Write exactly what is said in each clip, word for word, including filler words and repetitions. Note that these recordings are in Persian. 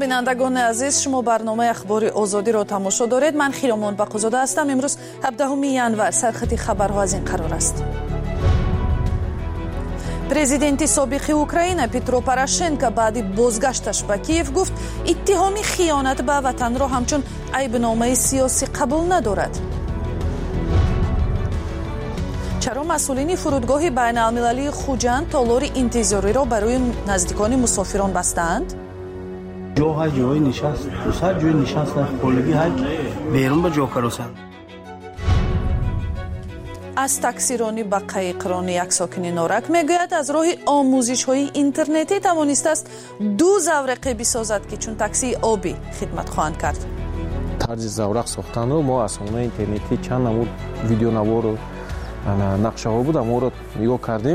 بینندگان عزیز، شما برنامه اخبار آزادی را تماشا دارید. من خیرامان بقوزاده هستم. امروز هفدهم ینور سرخط خبرها از این قرار است. президенти собиқи Украина Петро Порошенко баъди бозгашташ ба Киев гуфт иттиҳоми хиёнат ба ватанро ҳамчун айбномаи сиёсӣ қабул надорад. чаро масъулини фурудгоҳи байналмилалии Хуҷанд толори интизориро барои наздикони мусофирон бастаанд? ҷо ҳар ҷои нишаст, сар ҷои нишаст холигӣ ҳар берун ба ҷо каросанд. аз таксиронӣ ба қайиқронӣ як сокини норак мегӯяд аз роҳи омӯзишҳои интернетӣ тавонистааст ду завреқе бисозад ки чун таксии обӣ хидмат хоҳанд кард. тарзи заврақ сохтанро мо аз хонаи интернетӣ чанд намуд видеонавору нақшаҳо буд аморо нигоҳ кардем.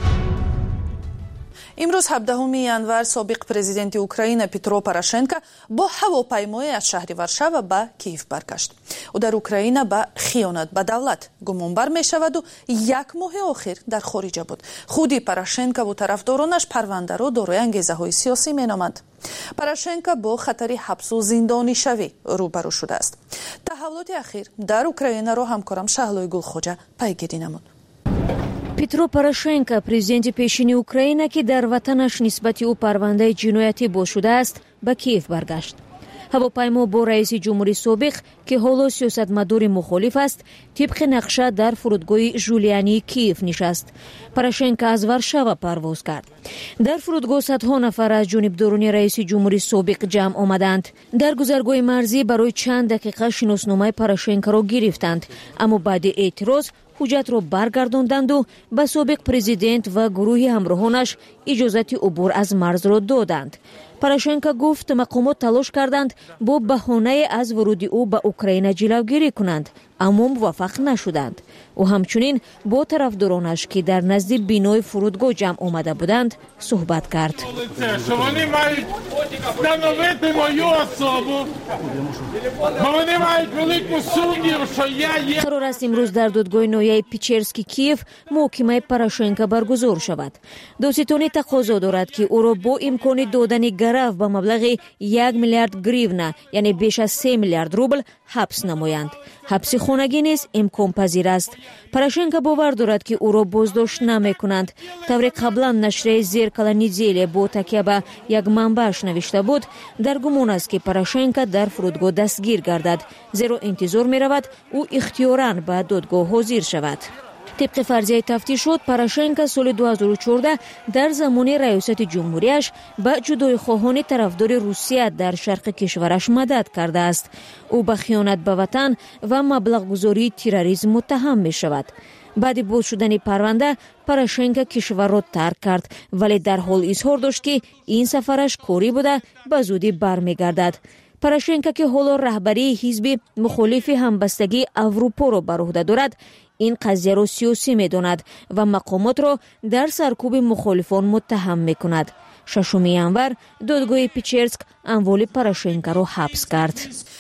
имрӯз ҳабдаҳуми январ собиқ президенти Украина Петро Порошенко бо ҳавопаймое аз шаҳри Варшава ба Киев баргашт. ӯ дар Украина ба хиёнат ба давлат гумонбар мешаваду як моҳи охир дар хориҷа буд. худи Порошенко ву тарафдоронаш парвандаро дорои ангезаҳои сиёсӣ меноманд. Порошенко бо хатари ҳабсу зиндонишавӣ рӯбарӯ шудааст. таҳаввулоти ахир дар Украинаро ҳамкорам Шаҳлои Гулхоҷа пайгирӣ намуд. Петро Порошенко, президенти пешини Украина, ки дар ватанаш нисбати ӯ парвандаи ҷиноятӣ боз шудааст, ба Киев баргашт. ҳавопаймо бо раиси ҷумҳурии собиқ, ки ҳоло сиёсатмадори мухолиф аст, тибқи нақша дар фурудгоҳи Жулиании Киев нишаст. Порошенко аз Варшава парвоз кард. дар фурудгоҳ садҳо нафар аз ҷонибдорони раиси ҷумҳурии собиқ ҷамъ омаданд. дар гузаргоҳи марзӣ барои чанд дақиқа шиносномаи Порошенкоро гирифтанд, аммо баъди эътироз ҳуҷҷатро баргардонданду ба собиқ президент ва гурӯҳи ҳамроҳонаш иҷозати убур аз марзро доданд. Порошенко гуфт мақомот талош карданд бо баҳонае аз вуруди ӯ ба Украина ҷилавгирӣ кунанд, аммо муваффақ нашуданд. ӯ ҳамчунин бо тарафдоронаш, ки дар назди бинои фурудгоҳ ҷамъ омада буданд, суҳбат кард. қарор аст имрӯз дар додгоҳи ноҳияи Печерский Киев муҳокимаи Порошенко баргузор шавад. доситонӣ тақозо дорад, ки ӯро бо имкони додани гарав ба маблағи як миллиард гривна, яъне беш аз се миллиард рубл ҳабс намоянд. ҳабси хонагӣ низ имконпазир аст. Порошенко бовар дорад, ки ӯро боздошт намекунанд. тавре қаблан нашрияи Зеркала неделя бо такя ба як манбааш навишта буд, дар гумон аст, ки Порошенко дар фурудгоҳ дастгир гардад, зеро интизор меравад ӯ ихтиёран ба додгоҳ ҳозир шавад. طبق فرضیه تفتیشات پاروشенکو سال دو هزار و چهارده در زمان ریاست جمهوریش به جدای خواهان طرفدار روسیه در شرق کشورش مدد کرده است. او به خیانت به وطن و مبلغ گذاری تروریسم متهم می شود. بعد باز شدن پرونده پاروشنکو کشور را ترک کرد، ولی در حال اظهار داشت که این سفرش کاری بوده به زودی برمیگردد. پاروشنکو که حالا رهبری حزب مخالف همبستگی اروپا را بر عهده دارد، این قضیه را سیاسی می‌داند و مقامات را در سرکوب مخالفان متهم می‌کند. ششم ینور دادگاه پیچرسک اموال پاروشنکو را حبس کرد.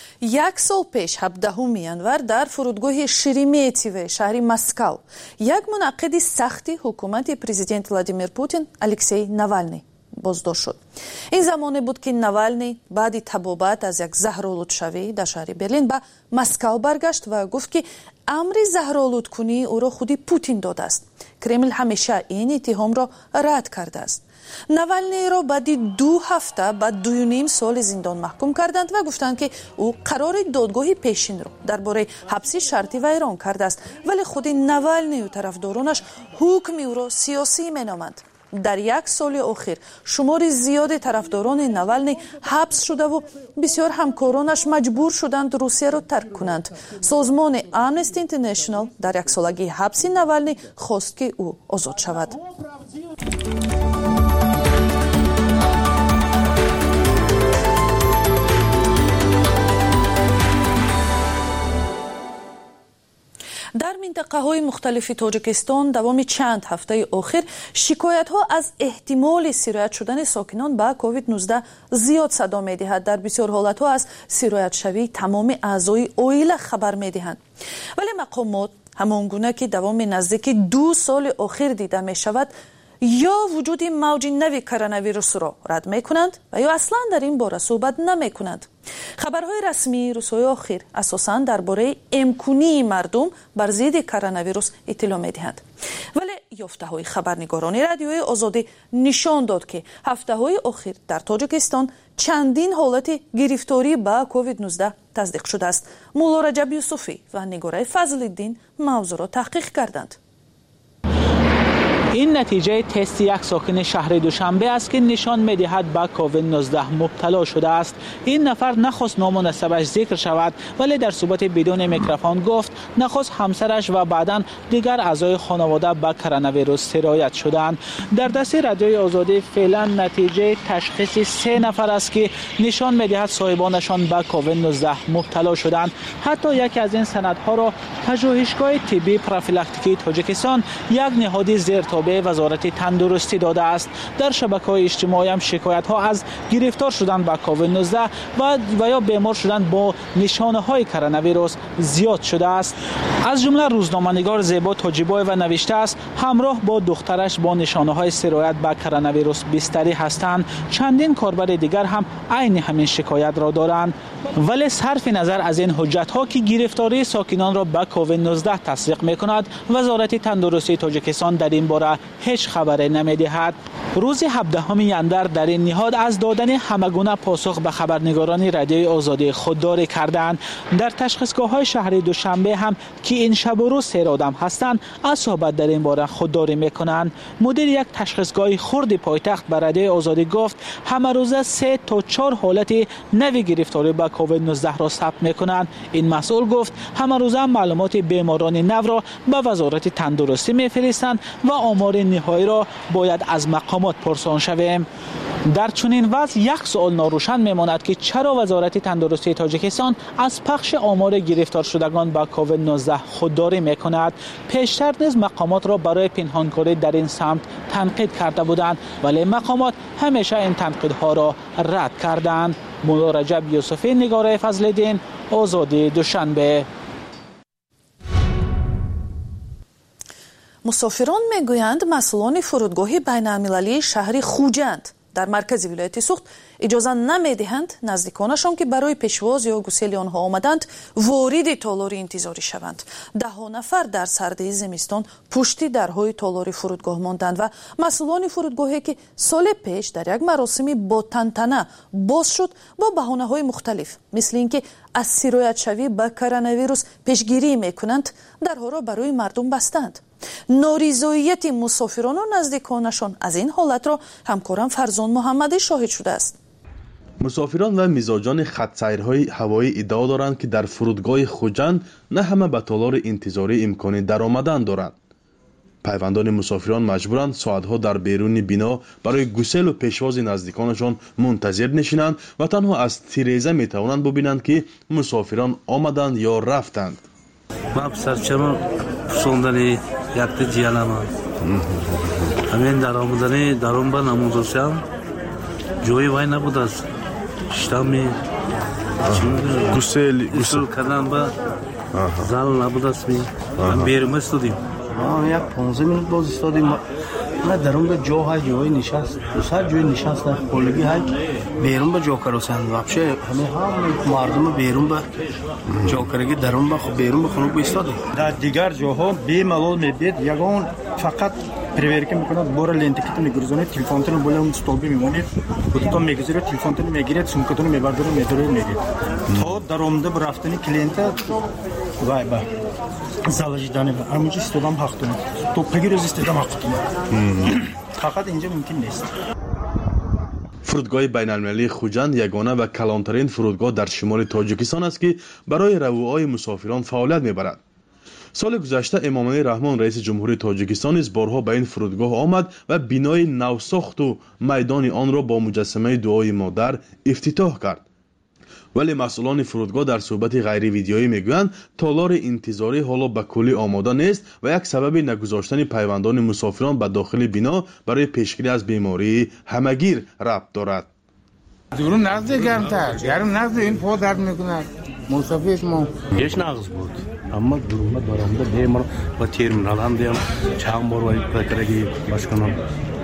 یک سال پیش هفدهم ینور در فرودگاه شریمیتیو شهر مسکو یک منعقد سختی حکومت پرزیدنت ولادیمیر پوتین الکسی ناوالنی بازداشت شد. این زمانی بود که ناوالنی بعد تبابت از یک زهرآلودشوی در شهر برلین به مسکو برگشت و گفت که امر زهرآلود کنی او را خودی پوتین داده است. کرمل همیشه این اتهام را رد کرده است. ناوالنی را بعد دو هفته بعد دو و نیم سال زندان محکوم کردند و گفتند که او قرار دادگاه پیشین را درباره حبس شرطی ویران کرده است، ولی خود ناوالنی و طرفدارانش حکم او را سیاسی مینامند. در یک سال اخیر شمار زیاد طرفداران ناوالنی حبس شده و بسیار همکارانش مجبور شدند روسیه را ترک کنند. سازمان آمنستی اینترنشنال در یک سالگی حبس ناوالنی خواست که او آزاد شود. در منطقه های مختلف تاجیکستان دوام چند هفته اخیر شکایت ها از احتمال سرایت شدن ساکنان به کووید نوزده زیاد صدا می دهد. در بسیار حالت ها از سرایت شوی تمام اعضای عائله خبر می دهند، ولی مقامات همانگونه که دوام نزدیک دو سال اخیر دیده می شود یا وجود موج نوی کرونا را رد میکنند و یا اصلا در این باره صحبت نمیکنند. خبرهای رسمی روزهای اخیر اساساً درباره امکانی مردم بر ضد کرونا ویروس اطلاع میدهند، ولی یافته‌های خبرنگاران رادیوی آزادی نشان داد که هفته‌های اخیر در تاجیکستان چندین حالت گرفتاری با کووید نوزده تصدیق شده است. مولا رجب یوسفی و نگاره فضل‌الدین موضوع را تحقیق کردند. این نتیجه تست یک ساکن شهر دوشنبه است که نشان می‌دهد به کووید نوزده مبتلا شده است. این نفر نخواست نام و نسبش ذکر شود، ولی در صحبت بدون میکروفون گفت نخواست همسرش و بعداً دیگر اعضای خانواده به کرونا ویروس سرایت شدند. در دست رادیوی آزادی فعلا نتیجه تشخیص سه نفر است که نشان می‌دهد صاحبانشان به کووید نوزده مبتلا شدند. حتی یکی از این سندها را پژوهشگاه طبی پروفیلاکتیکی تاجیکستان یک نهاد زیر به وزارت تندرستی داده است. در شبکه‌های اجتماعی هم شکایت ها از گرفتار شدن با کووید نوزده و و یا بیمار شدن با نشانه های کرونا ویروس زیاد شده است. از جمله روزنامه‌نگار زیبا تاجیبای و نوشته است همراه با دخترش با نشانه های سرایت به کرونا ویروس بستری هستند. چندین کاربر دیگر هم عین همین شکایت را دارند. ولی صرف نظر از این حجت ها که گرفتاری ساکنان را به کووید نوزده تصدیق می‌کند، وزارت تندرستی تاجیکستان در این باره هیچ خبری نمی‌دهد. روز هفدهم یندر در این نهاد از دادن همگونه پاسخ به خبرنگاران رادیوی آزادی خودداری کردند. در تشخیصگاه‌های شهر دوشنبه هم که این شب و روز سه آدم هستند از صحبت در این باره خودداری می‌کنند. مدیر یک تشخیصگاه خرد پایتخت به رادیوی آزادی گفت همه روزه سه تا چهار حالت نوی گرفتاری به کووید نوزده را ثبت می‌کنند. این مسئول گفت همه روزه معلومات بیماران نو را به وزارت تندرستی می‌فرستند و آمار نهایی را باید از مقامات پرسان شویم. در چنین وضع یک سوال ناروشن میماند که چرا وزارت تندرستی تاجیکستان از پخش آمار گرفتار شدگان با کووید نوزده خودداری میکند. پیشتر نیز مقامات را برای پنهانکاری در این سمت تنقید کرده بودند، ولی مقامات همیشه این تنقیدها را رد کردند. مولا رجب یوسفی، نگاره فضل‌الدین، آزادی دوشنبه. مسافران میگویند مسئولان فرودگاه بین‌المللی شهر خوجند در مرکز ولایت سوخت اجازه نمیدهند نزدیکانشان که برای پیشواز یا گسیل آنها آمدند وارد تالار انتظاری شوند. ده ها نفر در سردی زمستان پشت درهای تالار فرودگاه ماندند و مسئولان فرودگاهی که سال پیش در یک مراسم با تنتنه باز شد با بهانه‌های مختلف مثل اینکه از سرایت شوی به کرونا ویروس پیشگیری میکنند درها را برای مردم بستند. نارضایتی مسافران و نزدیکانشان از این حالت را همکارم فرزان محمدی شاهد شده است. مسافران و مزاجان خط‌سیرهای هوایی ادعا دارند که در فرودگاه خوجند نه همه به تالار انتظاری امکان درآمدن دارند. پیوندان مسافران مجبورند ساعتها در بیرون بنا برای گسیل و پیشواز نزدیکانشان منتظر نشینند و تنها از تیریزه می توانند ببینند که مسافران آمدند یا رفتند. من سرچم پسندنی یکت جیانم همین در آمدنی در اون با نموزشم جوی وای نبود است شتامی گسیل گسیل کردن با زال نبود است می من بیرم استودیم ما یک پانزده منوت باز استادیم. نه درون به جا های جای نشست دوسر جای نشست در خولگی های بیرون به جا کرسند وابشه همه هم مردم بیرون به جا کرگی درون به بیرون به خونک بیستادیم. در دیگر جاها بی ملال میبید یگان فقط پریورکی میکنند بار لنتیکتون میگرزونید تلفنتون بالا اون استولبی میمونید خودتون میگذارید تلفنتون میگیرید سومکتون میبردارید میدارید میگید تا در آمده به رفتن کلینت وای با زالجیدانی با همونجا استودام حقتونه تو پگیروز استودام حقتونه فقط اینجا ممکن نیست. فرودگاه بین‌المللی خوجند یگانه و کلانترین فرودگاه در شمال تاجیکستان است که برای رویای مسافران فعالیت میبرد. سال گذشته امامعلی رحمان رئیس جمهوری تاجیکستان نیز بارها به این فرودگاه آمد و بنای نوساخت و میدان آن را با مجسمه دعای مادر افتتاح کرد. ولی مسئولان فرودگاه در صحبت غیر ویدیویی میگویند تالار انتظاری حالا به کلی آماده نیست و یک سبب نگذاشتن پیوندان مسافران به داخل بنا برای پیشگیری از بیماری همگیر ربط دارد. دورون نزد گرمتر گرم نزد این پا درد میکنه مسافر ما هیچ نقص بود اما دورون دارم بیمار و تیرمنال هم دیم چند بار وای پکرگی باش کنم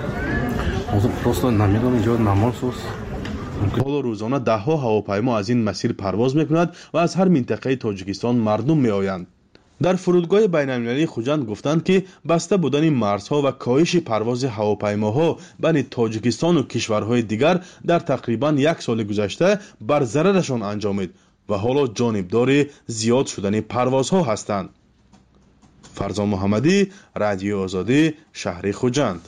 ҳоло рӯзона даҳҳо ҳавопаймо аз ин масир парвоз мекунад ва аз ҳар минтақаи тоҷикистон мардум меоянд. дар фурудгоҳи байналмилалии хуҷанд гуфтанд, ки баста будани марзҳо ва коҳиши парвози ҳавопаймоҳо байни тоҷикистону кишварҳои дигар дар тақрибан як соли гузашта бар зарарашон анҷомид ва ҳоло ҷонибдори зиёд шудани парвозҳо ҳастанд. фарзон муҳаммадӣ, Радиои Озодӣ, шаҳри Хуҷанд.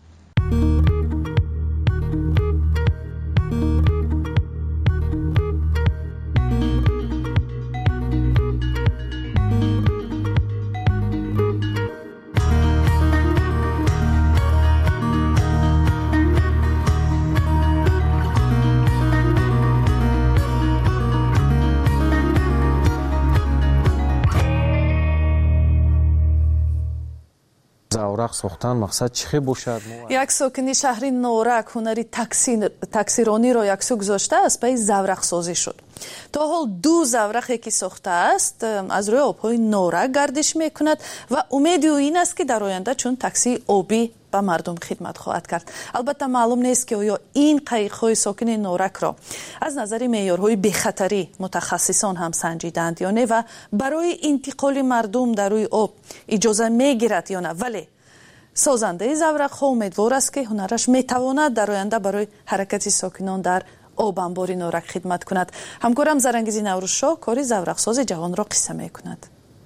заврақ сохтан мақсад чӣ бошад? як сокини шаҳри Норак ҳунари таксирониро яксу гузоштааст, ба заврақсозӣ шуд. то ҳол ду заврақе ки сохтааст аз рӯи обҳои Норак гардиш мекунад ва умеди ӯ ин аст ки дар оянда чун таксии обӣ ба мардум хидмат хоҳад кард. албатта маълум нест ки оё ин қайиқҳои сокини Норакро аз назари меъёрҳои бехатарӣ мутахассисон ҳам санҷиданд ё не ва барои интиқоли мардум дар рӯи об иҷоза мегирад ё на. вале созандаи заврақҳо умедвор аст ки ҳунараш метавонад дар оянда барои ҳаракати сокинон дар обанбори Норак хидмат кунад. ҳамкорам Зарангизи Наврӯзшоҳ кори заврақсози ҷавонро қисса мекунад.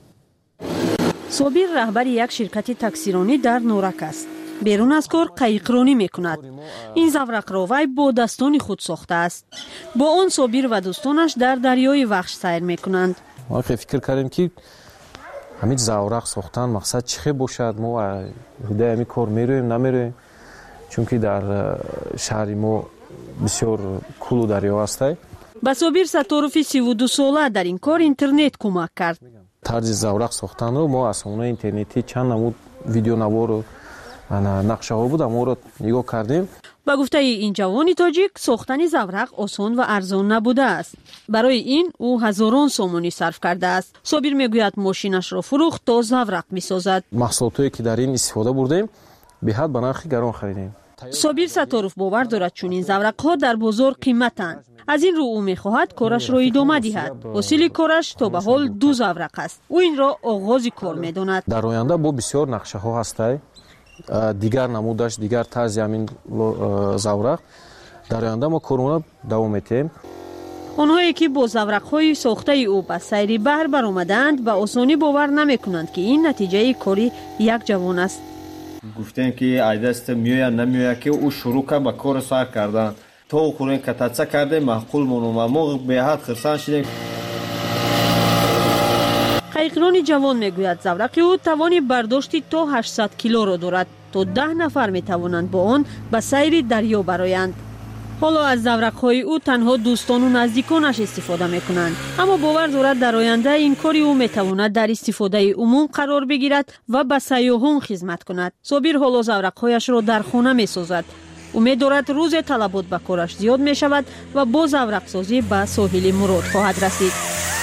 собир раҳбари як ширкати таксиронӣ дар Норак аст. берун аз кор қайиқронӣ мекунад. ин заврақро вай бо дастони худ сохтааст. бо он собир ва дӯстонаш дар дарёи Вахш сайр мекунанд. мо фикр кардем ки ҳамин заврақ сохтан мақсад чӣ бошад? мо ҳудаи ҳамин кор мерӯем намерӯем, чунки дар шаҳри мо бисёр кӯлу дарё ҳастай. ба собир Сатторови сиву ду сола дар ин кор интернет кӯмак кард. тарзи заврақ сохтанро мо аз сонаи интернетӣ чанд намуд видеонавору нақшаҳо буд, аморо нигоҳ кардем. ба гуфтаи ин ҷавони тоҷик сохтани заврақ осон ва арзон набудааст. барои ин ӯ ҳазорон сомонӣ сарф кардааст. собир мегӯяд мошинашро фурӯхт то заврақ месозад. маҳсулотое ки дар ин истифода бурдем беҳад ба нархи гарон харидем. собир Сатторов бовар дорад чунин заврақҳо дар бозор қиматанд. аз ин рӯ ӯ мехоҳад корашро идома диҳад. ҳосили кораш то ба ҳол ду заврақ аст. ӯ инро оғози кор медонад. дар оянда бо бисёр нақшаҳо ҳастай, дигар намудаш, дигар тарзи ҳамин заврақ дар оянда мо корона давом метем. онҳое ки бо заврақҳои сохтаи ӯ ба сайри баҳр баромаданд ба осонӣ бовар намекунанд ки ин натиҷаи кори як ҷавон аст. гуфтем ки айдаст меоя намеоя ки ӯ шурӯъ кард ба кори сар кардан. то хӯрен катаца кардем маъқул монум ва мо беҳад хирсан шудем. қайиқрони ҷавон мегӯяд заврақи ӯ тавони бардошти то ҳаштсад килоро дорад. то даҳ нафар метавонанд бо он ба сайри дарё бароянд. ҳоло аз заврақҳои ӯ танҳо дӯстону наздиконаш истифода мекунанд. аммо бовар дорад дар оянда ин кори ӯ метавонад дар истифодаи умум қарор бигирад ва ба сайёҳон хизмат кунад. собир ҳоло заврақҳояшро дар хона месозад. умед дорад рӯзе талабот ба кораш зиёд мешавад ва бо заврақсозӣ ба соҳили мурод хоҳад расид.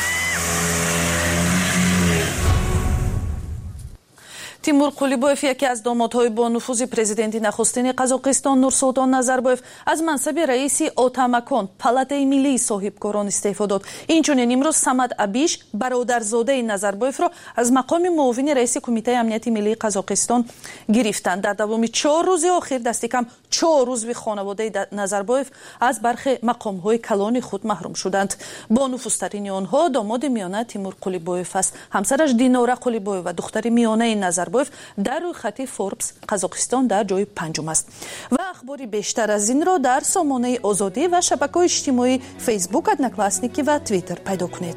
Тимур Қулибоев, яке аз домодҳои бо нуфузи президенти нахустини Қазоқистон Нурсултон Назарбоев, аз мансаби раиси Отамакон палатаи миллии соҳибкорон истеъфо дод. инчунин имрӯз Самад Абиш бародарзодаи Назарбоевро аз мақоми муовини раиси Кумитаи амнияти миллии Қазоқистон гирифтанд. дар давоми чор рӯзи охир дасти кам чор узви хонаводаи Назарбоев аз бархи мақомҳои калони худ маҳрум шуданд. бо нуфузтарини онҳо домоди миёна Тимур Қулибоев аст. ҳамсараш Динора Қулибоев ва духтари миёнаи Назарбоев дар рӯйхати Forbes Қазоқистон дар ҷои панҷум аст. ва ахбори бештар аз инро дар сомонаи Озодӣ ва шабакаҳои иҷтимоӣ Facebook, Одноклассники ва Twitter пайдо кунед.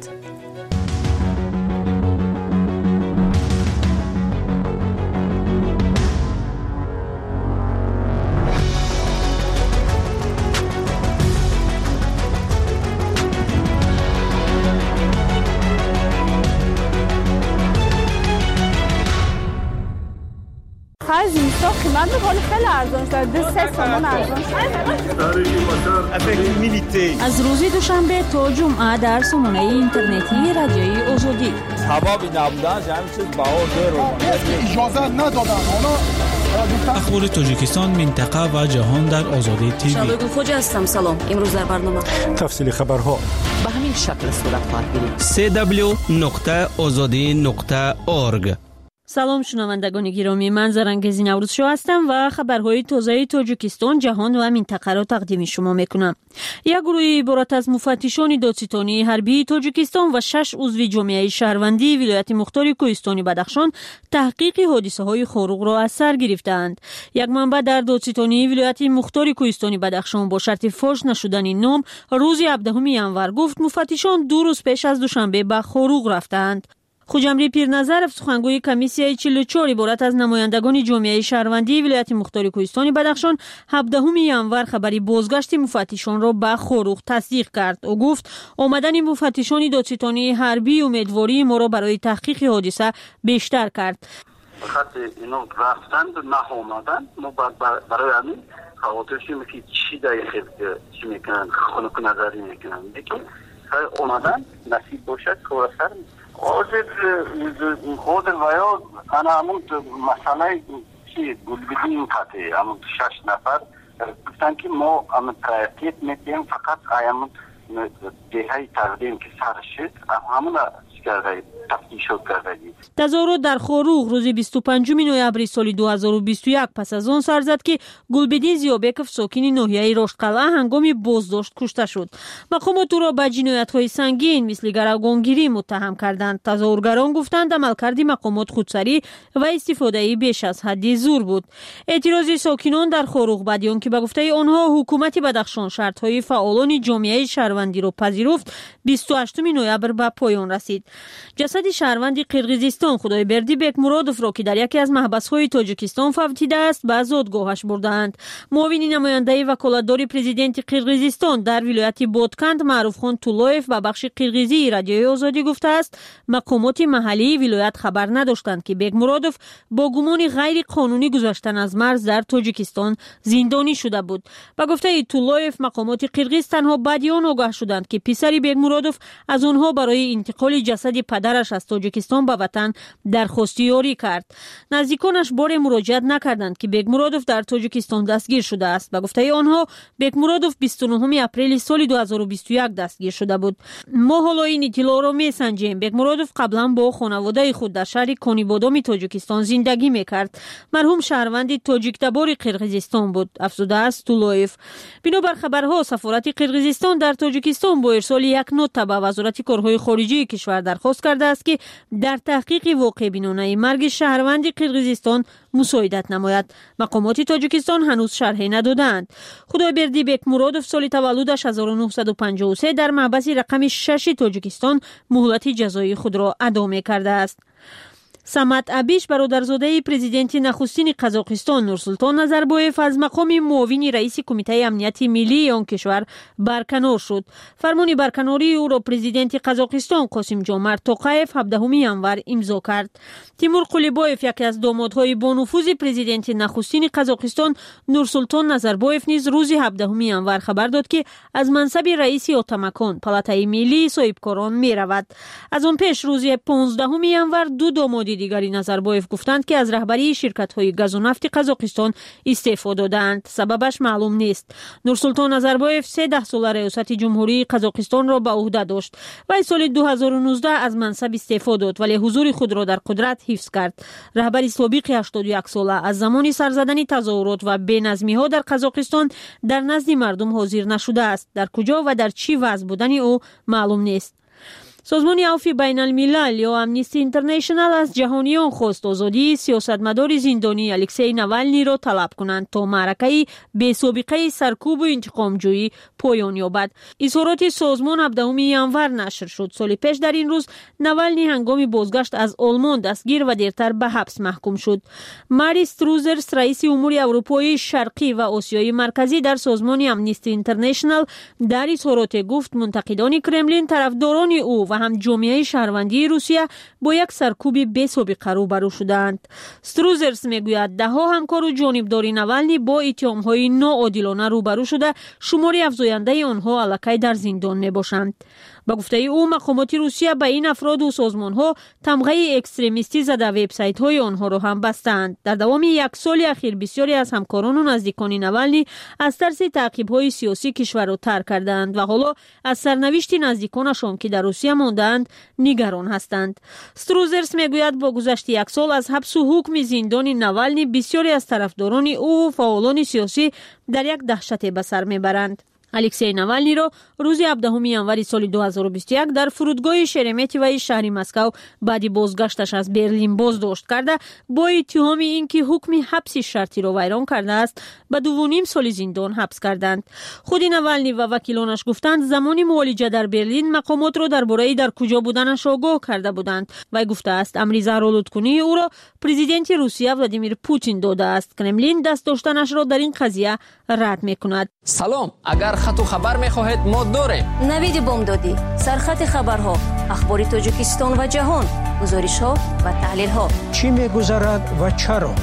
زیستا قیمت خیلی خیلی ارزان شد. دو سه تومان ارزان شد. از روزی دوشنبه تا جمعه در سامانه اینترنتی رادیوی آزادی. سبب نبودن همین چیز بها زیر اجازه ندادن. حالا اخبار تاجیکستان، منطقه و جهان در آزادی تیوی. شادو خوج هستم. سلام. امروز در برنامه تفصیل خبرها به همین شکل صورت خواهد گرفت. سه دبلیو نقطه آزادی نقطه اورگ. سلام شنوندگان گرامی، من زرنگزی نوروزشو هستم و خبرهای تازه تاجیکستان، جهان و منطقه را تقدیم شما میکنم. یک گروه عبارت از مفتشان دادستانی حربی تاجیکستان و شش عضو جامعه شهروندی ولایت مختار کوهستان بدخشان تحقیق حادثه های خاروق را از سر گرفتند. یک منبع در دادستانی ولایت مختار کوهستان بدخشان با شرط فاش نشدن نام روز هفدهم ینور گفت مفتشان دو روز پیش از دوشنبه به خاروق رفتند. خوجمری پیرنظر سخنگوی کمیسیای چهل و چهار عبارت از نمایندگان جامعه شهروندی ولایت مختار کوهستان بدخشان هفدهم ینور خبری بازگشت مفتشان را به خاروق تصدیق کرد. او گفت آمدن مفتشان دادستانی حربی امیدواری ما را برای تحقیق حادثه بیشتر کرد. فقط اینا رفتند و نه آمدن، ما برای همین خواهدشیم که چی دقیقه چی میکنن خونک نظری میکنن لیکن آمدن نصیب باشد کارسر آزد خود ویا انا همون مسئله چی گلبدین کتی همون شش نفر گفتن که ما همون ترایتیت میتیم فقط همون دیهای تقدیم که سر شد همون کرده تفتیشات کرده. تظاهرات در خاروق روز بیست و پنجم نوامبر سال دو هزار و بیست و یک پس از آن سر زد که گلبدین زیابکov ساکن ناحیه رشتقلعه هنگام بازداشت کشته شد. مقامات او را به جنایت‌های سنگین مثل گروگانگیری متهم کردند. تظاهرگران گفتند عملکرد مقامات خودسری و استفاده بیش از حد زور بود. اعتراض ساکنان در خاروق بعد آنکه به گفته آنها حکومت بدخشان شرط‌های فعالان جامعه شهروندی را پذیرفت بیست و هشتم نوامبر به پایان رسید. جسد شهروند قرقیزستان خدای بردی بیک مرادوف را که در یکی از محبس‌های تاجیکستان فوتیده است به زادگاهش بردند. معاون نماینده وکالتدار پرزیدنت قرقیزستان در ولایت بادکند معروف خان طولایف به بخش قرقیزی رادیوی آزادی گفته است مقامات محلی ولایت خبر نداشتند که بیک مرادوف با گمان غیر قانونی گذشتن از مرز در تاجیکستان زندانی شده بود. به گفته طولایف مقامات قرقیز تنها بعد آن آگاه شدند که پسر بیک مرادوف از آنها برای انتقال جسد پدرش از تاجیکستان به وطن درخواست یاری کرد. نزدیکانش بار مراجعت نکردند که بیک مرادوف در تاجیکستان دستگیر شده است. به گفته آنها بیک مرادوف بیست و نهم اپریل سال دو هزار و بیست و یک دستگیر شده بود. ما حالا این اطلاع را میسنجیم. بیک مرادوف قبلا با خانواده خود در شهر کونیبادام تاجیکستان زندگی میکرد. مرحوم شهروند تاجیک تبار قرقیزستان بود، افزوده است طولایف. بنابر خبرها سفارت قرقیزستان در تاجیکستان با ارسال یک نوت به وزارت کارهای خارجه کشور درخواست کرده است که در تحقیق واقع بینانه مرگ شهروند قرقیزستان مساعدت نماید. مقامات تاجیکستان هنوز شرحی ندادند. خدایبردی بیک مرادوف سال تولدش هزار و نهصد و پنجاه و سه در محبس رقم شش تاجیکستان مهلت جزایی خود را ادا می‌کرده است. سمت ابیش برادرزاده پرزیدنت نخستین قزاقستان نورسلطان نظربایف از مقام معاون رئیس کمیته امنیت ملی آن کشور برکنار شد. فرمان برکناری او را پرزیدنت قزاقستان قاسم جمعت توقیف هفدهم ینور امضا کرد. تیمور قلیبایف یکی از دامادهای با نفوذ پرزیدنت نخستین قزاقستان نورسلطان نظربایف نیز روز هفدهم ینور خبر داد که از منصب رئیس اتمکان پالاتای ملی صاحبکاران می رود. از آن پیش روز پانزدهم ینور دو داماد دیگری نظربایف گفتند که از رهبری شرکت‌های گاز و نفت قزاقستان استعفا دادند. سببش معلوم نیست. نورسلطان نظربایف سیزده ساله ریاست جمهوری قزاقستان را به عهده داشت و سال دو هزار و نوزده از منصب استعفا داد ولی حضور خود را در قدرت حفظ کرد. رهبر سابق هشتاد و یک ساله از زمان سر زدن تظاهرات و بی‌نظمی‌ها در قزاقستان در نزد مردم حاضر نشده است. در کجا و در چی وضع بودن او معلوم نیست. سازمان عفو بین الملل یا امنیستی اینترنشنال از جهانیان خواست آزادی سیاستمدار زندانی الکسی نوالنی را طلب کنند تا معرکه بی سابقه سرکوب و انتقامجویی پایان یابد. اظهارات سازمان هفدهم ینور نشر شد. سال پیش در این روز نوالنی هنگام بازگشت از آلمان دستگیر و دیرتر به حبس محکوم شد. ماریس تروزرس رئیس امور اروپای شرقی و آسیای مرکزی در سازمان امنیستی اینترنشنال در اظهارات گفت منتقدان کرملین طرفداران او و و هم جامعه شهروندی روسیه با یک سرکوب بی‌سابقه روبرو شدند. استروزرس میگوید ده ها همکار و جانبدار ناولنی با اتهام‌های ناعادلانه روبرو شده، شماری افزاینده آنها الکی در زندان میباشند. با گفته او مقامات روسیه به این افراد و سازمان‌ها تمغه اکستریمیستی زده، وبسایت‌های آنها را هم بستند. در دوام یک سال اخیر بسیاری از همکاران و نزدیکان ناولنی از ترس تعقیب‌های سیاسی کشور را ترک کردند و حالا از سرنوشت نزدیکانشان که در روسیه ماندند نگران هستند. استروزرس میگوید با گذشت یک سال از حبس و حکم زندان ناولنی بسیاری از طرفداران او و فعالان سیاسی در یک دهشت به سر میبرند. الکسی ناولنی را روز هفدهم ژانویه سال دو هزار و بیست و یک در فرودگاه شرمتیوی شهر مسکو بعد بازگشتش از برلین بازداشت کرده با اتهام اینکه حکم حبس شرطی را ویران کرده است به دو و نیم سال زندان حبس کردند. خود ناولنی و وکیلانش گفتند زمان معالجه در برلین مقامات را درباره در کجا بودنش آگاه کرده بودند. وی گفته است امر زهرآلودکنی او را پرزیدنت روسیه ولادیمیر پوتین داده است. کرملین دست داشتنش را در این قضیه رد میکند. سلام، اگر خط و خبر میخواهید ما داریم. نوید بامدادی، سرخط خبرها، اخبار تاجیکستان و جهان، گزارش ها و تحلیل ها. چی میگذرد و چرا؟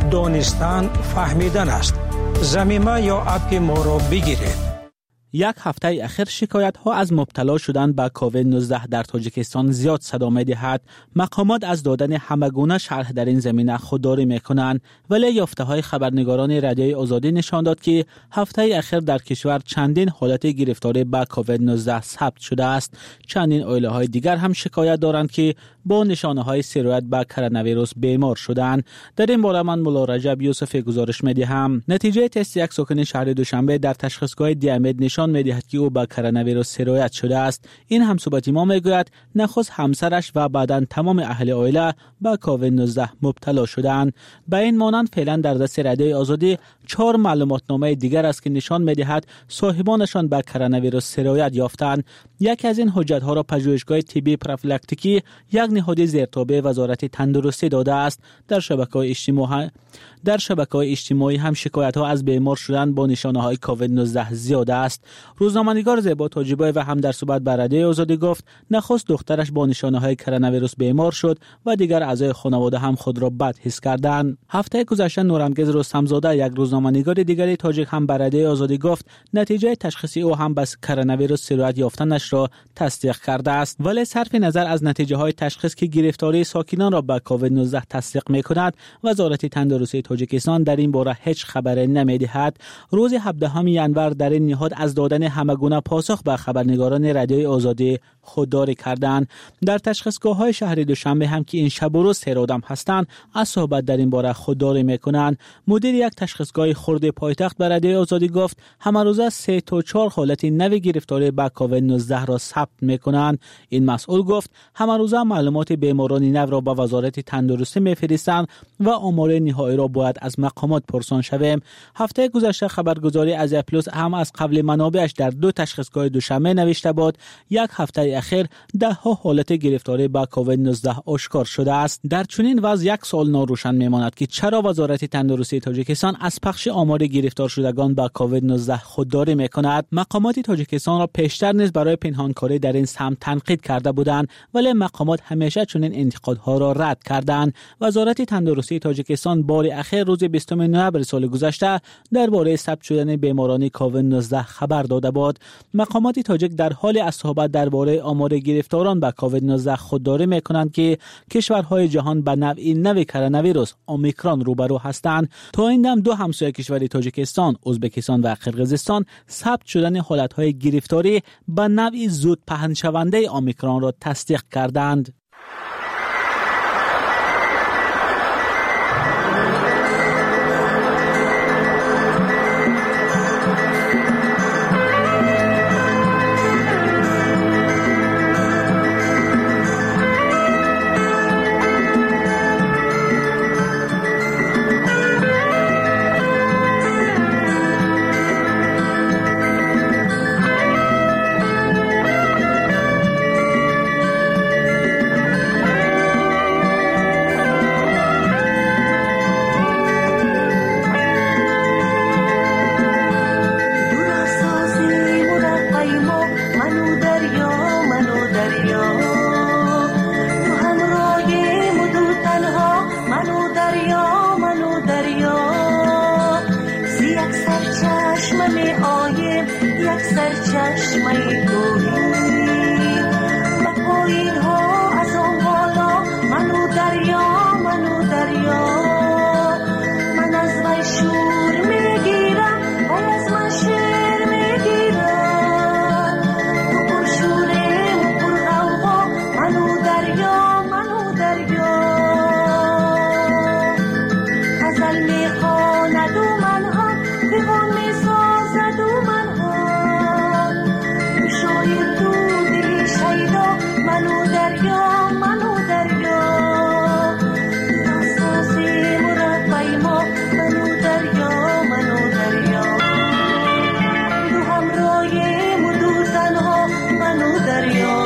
دانستن فهمیدن است. زمینه یا اپ ما را بگیرید. یک هفته اخیر شکایت ها از مبتلا شدن به کووید نوزده در تاجیکستان زیاد صدا می دهد. مقامات از دادن همگونه شرح در این زمینه خودداری می کنند، ولی یافته های خبرنگاران رادیوی آزادی نشان داد که هفته اخیر در کشور چندین حالت گرفتاری به کووید نوزده ثبت شده است. چندین عائله های دیگر هم شکایت دارند که با نشانه های سرایت به کرونا ویروس بیمار شدند. در این باره من مولا رجب یوسف گزارش می دهم. نتیجه تست یک ساکن شهر دوشنبه در تشخیصگاه دیامید نشان می دهد که او به کرونا ویروس سرایت شده است. این همصحبت ما می گوید نخست همسرش و بعداً تمام اهل عائله به کووید نوزده مبتلا شدند. به این مانند فعلا در دست رادیوی آزادی چهار معلوماتنامه دیگر است که نشان می دهد صاحبانشان به کرونا ویروس سرایت یافتند. یکی از این حجت ها را پژوهشگاه طبی پروفیلاکتیکی یک نهاد زیرتابع وزارت تندرستی داده است. در شبکه‌های اجتماعی در شبکه‌های اجتماعی هم شکایت ها از بیمار شدن با نشانه های کووید نوزده زیاد است. روزنامه‌نگار زیبا تاجیبای و هم در صحبت با رادیوی آزادی گفت نخست دخترش با نشانه های کرونا ویروس بیمار شد و دیگر اعضای خانواده هم خود را بد حس کردند. هفته گذشته نورانگیز رستمزاده یک روزنامه‌نگار دیگری تاجیک هم با رادیوی آزادی گفت نتیجه تشخیصی او هم به کرونا ویروس سرایت یافتنش را تصدیق کرده است. ولی صرف نظر از نتیجه های تشخیص که گرفتاری ساکنان را به کووید نوزده تصدیق می‌کند، وزارت تندرستی تاجیکستان در این باره هیچ خبری نمی‌دهد. روز هفدهم ژانویه در این نهاد از دادن همگونه پاسخ به خبرنگاران رادیوی آزادی خودداری کردند. در تشخیصگاه‌های شهر دوشنبه هم که این شب و روز سرادم هستند از صحبت در این باره خودداری می‌کنند. مدیر یک تشخیصگاه خرد پایتخت به رادیوی آزادی گفت همه روزه سه تا چهار حالت نوی گرفتاری به کووید نوزده را ثبت می‌کنند. این مسئول گفت همه روزه معلومات بیماران نو را به وزارت تندرستی می‌فرستند و آمار نهایی را باید از مقامات پرسان شویم. هفته گذشته خبرگزاری از پلوس هم از قبل منابعش در دو تشخیصگاه دوشنبه نوشته بود یک هفته اخیر ده ها حالت گرفتاری با کووید نوزده آشکار شده است. در چنین وضع یک سوال ناروشن میماند که چرا وزارت تندرستی تاجیکستان از پخش آمار گرفتار شدگان با کووید نوزده خودداری میکند. مقامات تاجیکستان را پیشتر نیز برای پنهانکاری در این سمت تنقید کرده بودند، ولی مقامات همیشه چنین انتقادها را رد کردند. وزارت تندرستی تاجیکستان بار اخیر روز بیستم نوامبر سال گذشته درباره ثبت شدن بیماران کووید نوزده خبر داده بود. مقامات تاجیک در حال از صحبت درباره آمار گرفتاران به کووید نوزده خودداری میکنند که کشورهای جهان به نوعی نو کرونا ویروس اومیکرون روبرو هستند. تا این دم دو همسایه کشور تاجیکستان، ازبکستان و قرقیزستان ثبت شدن حالتهای گرفتاری به نوعی زود پهن شونده اومیکرون را تصدیق کردند. یک سرچشمه کوهی و پایین ها از آن بالا منو دریا منو دریا من از وی شور میگیرم و از من شعر میگیرم تو پر شورم و پر غوغا منو دریا منو دریا غزل میخواند و منها دیوان میسازد و منها تو شاید تو دلی شیدا منو دریا منو دریا ناسازی مربی ما منو دریا منو دریا دو همراهیم و دو تنها منو دریا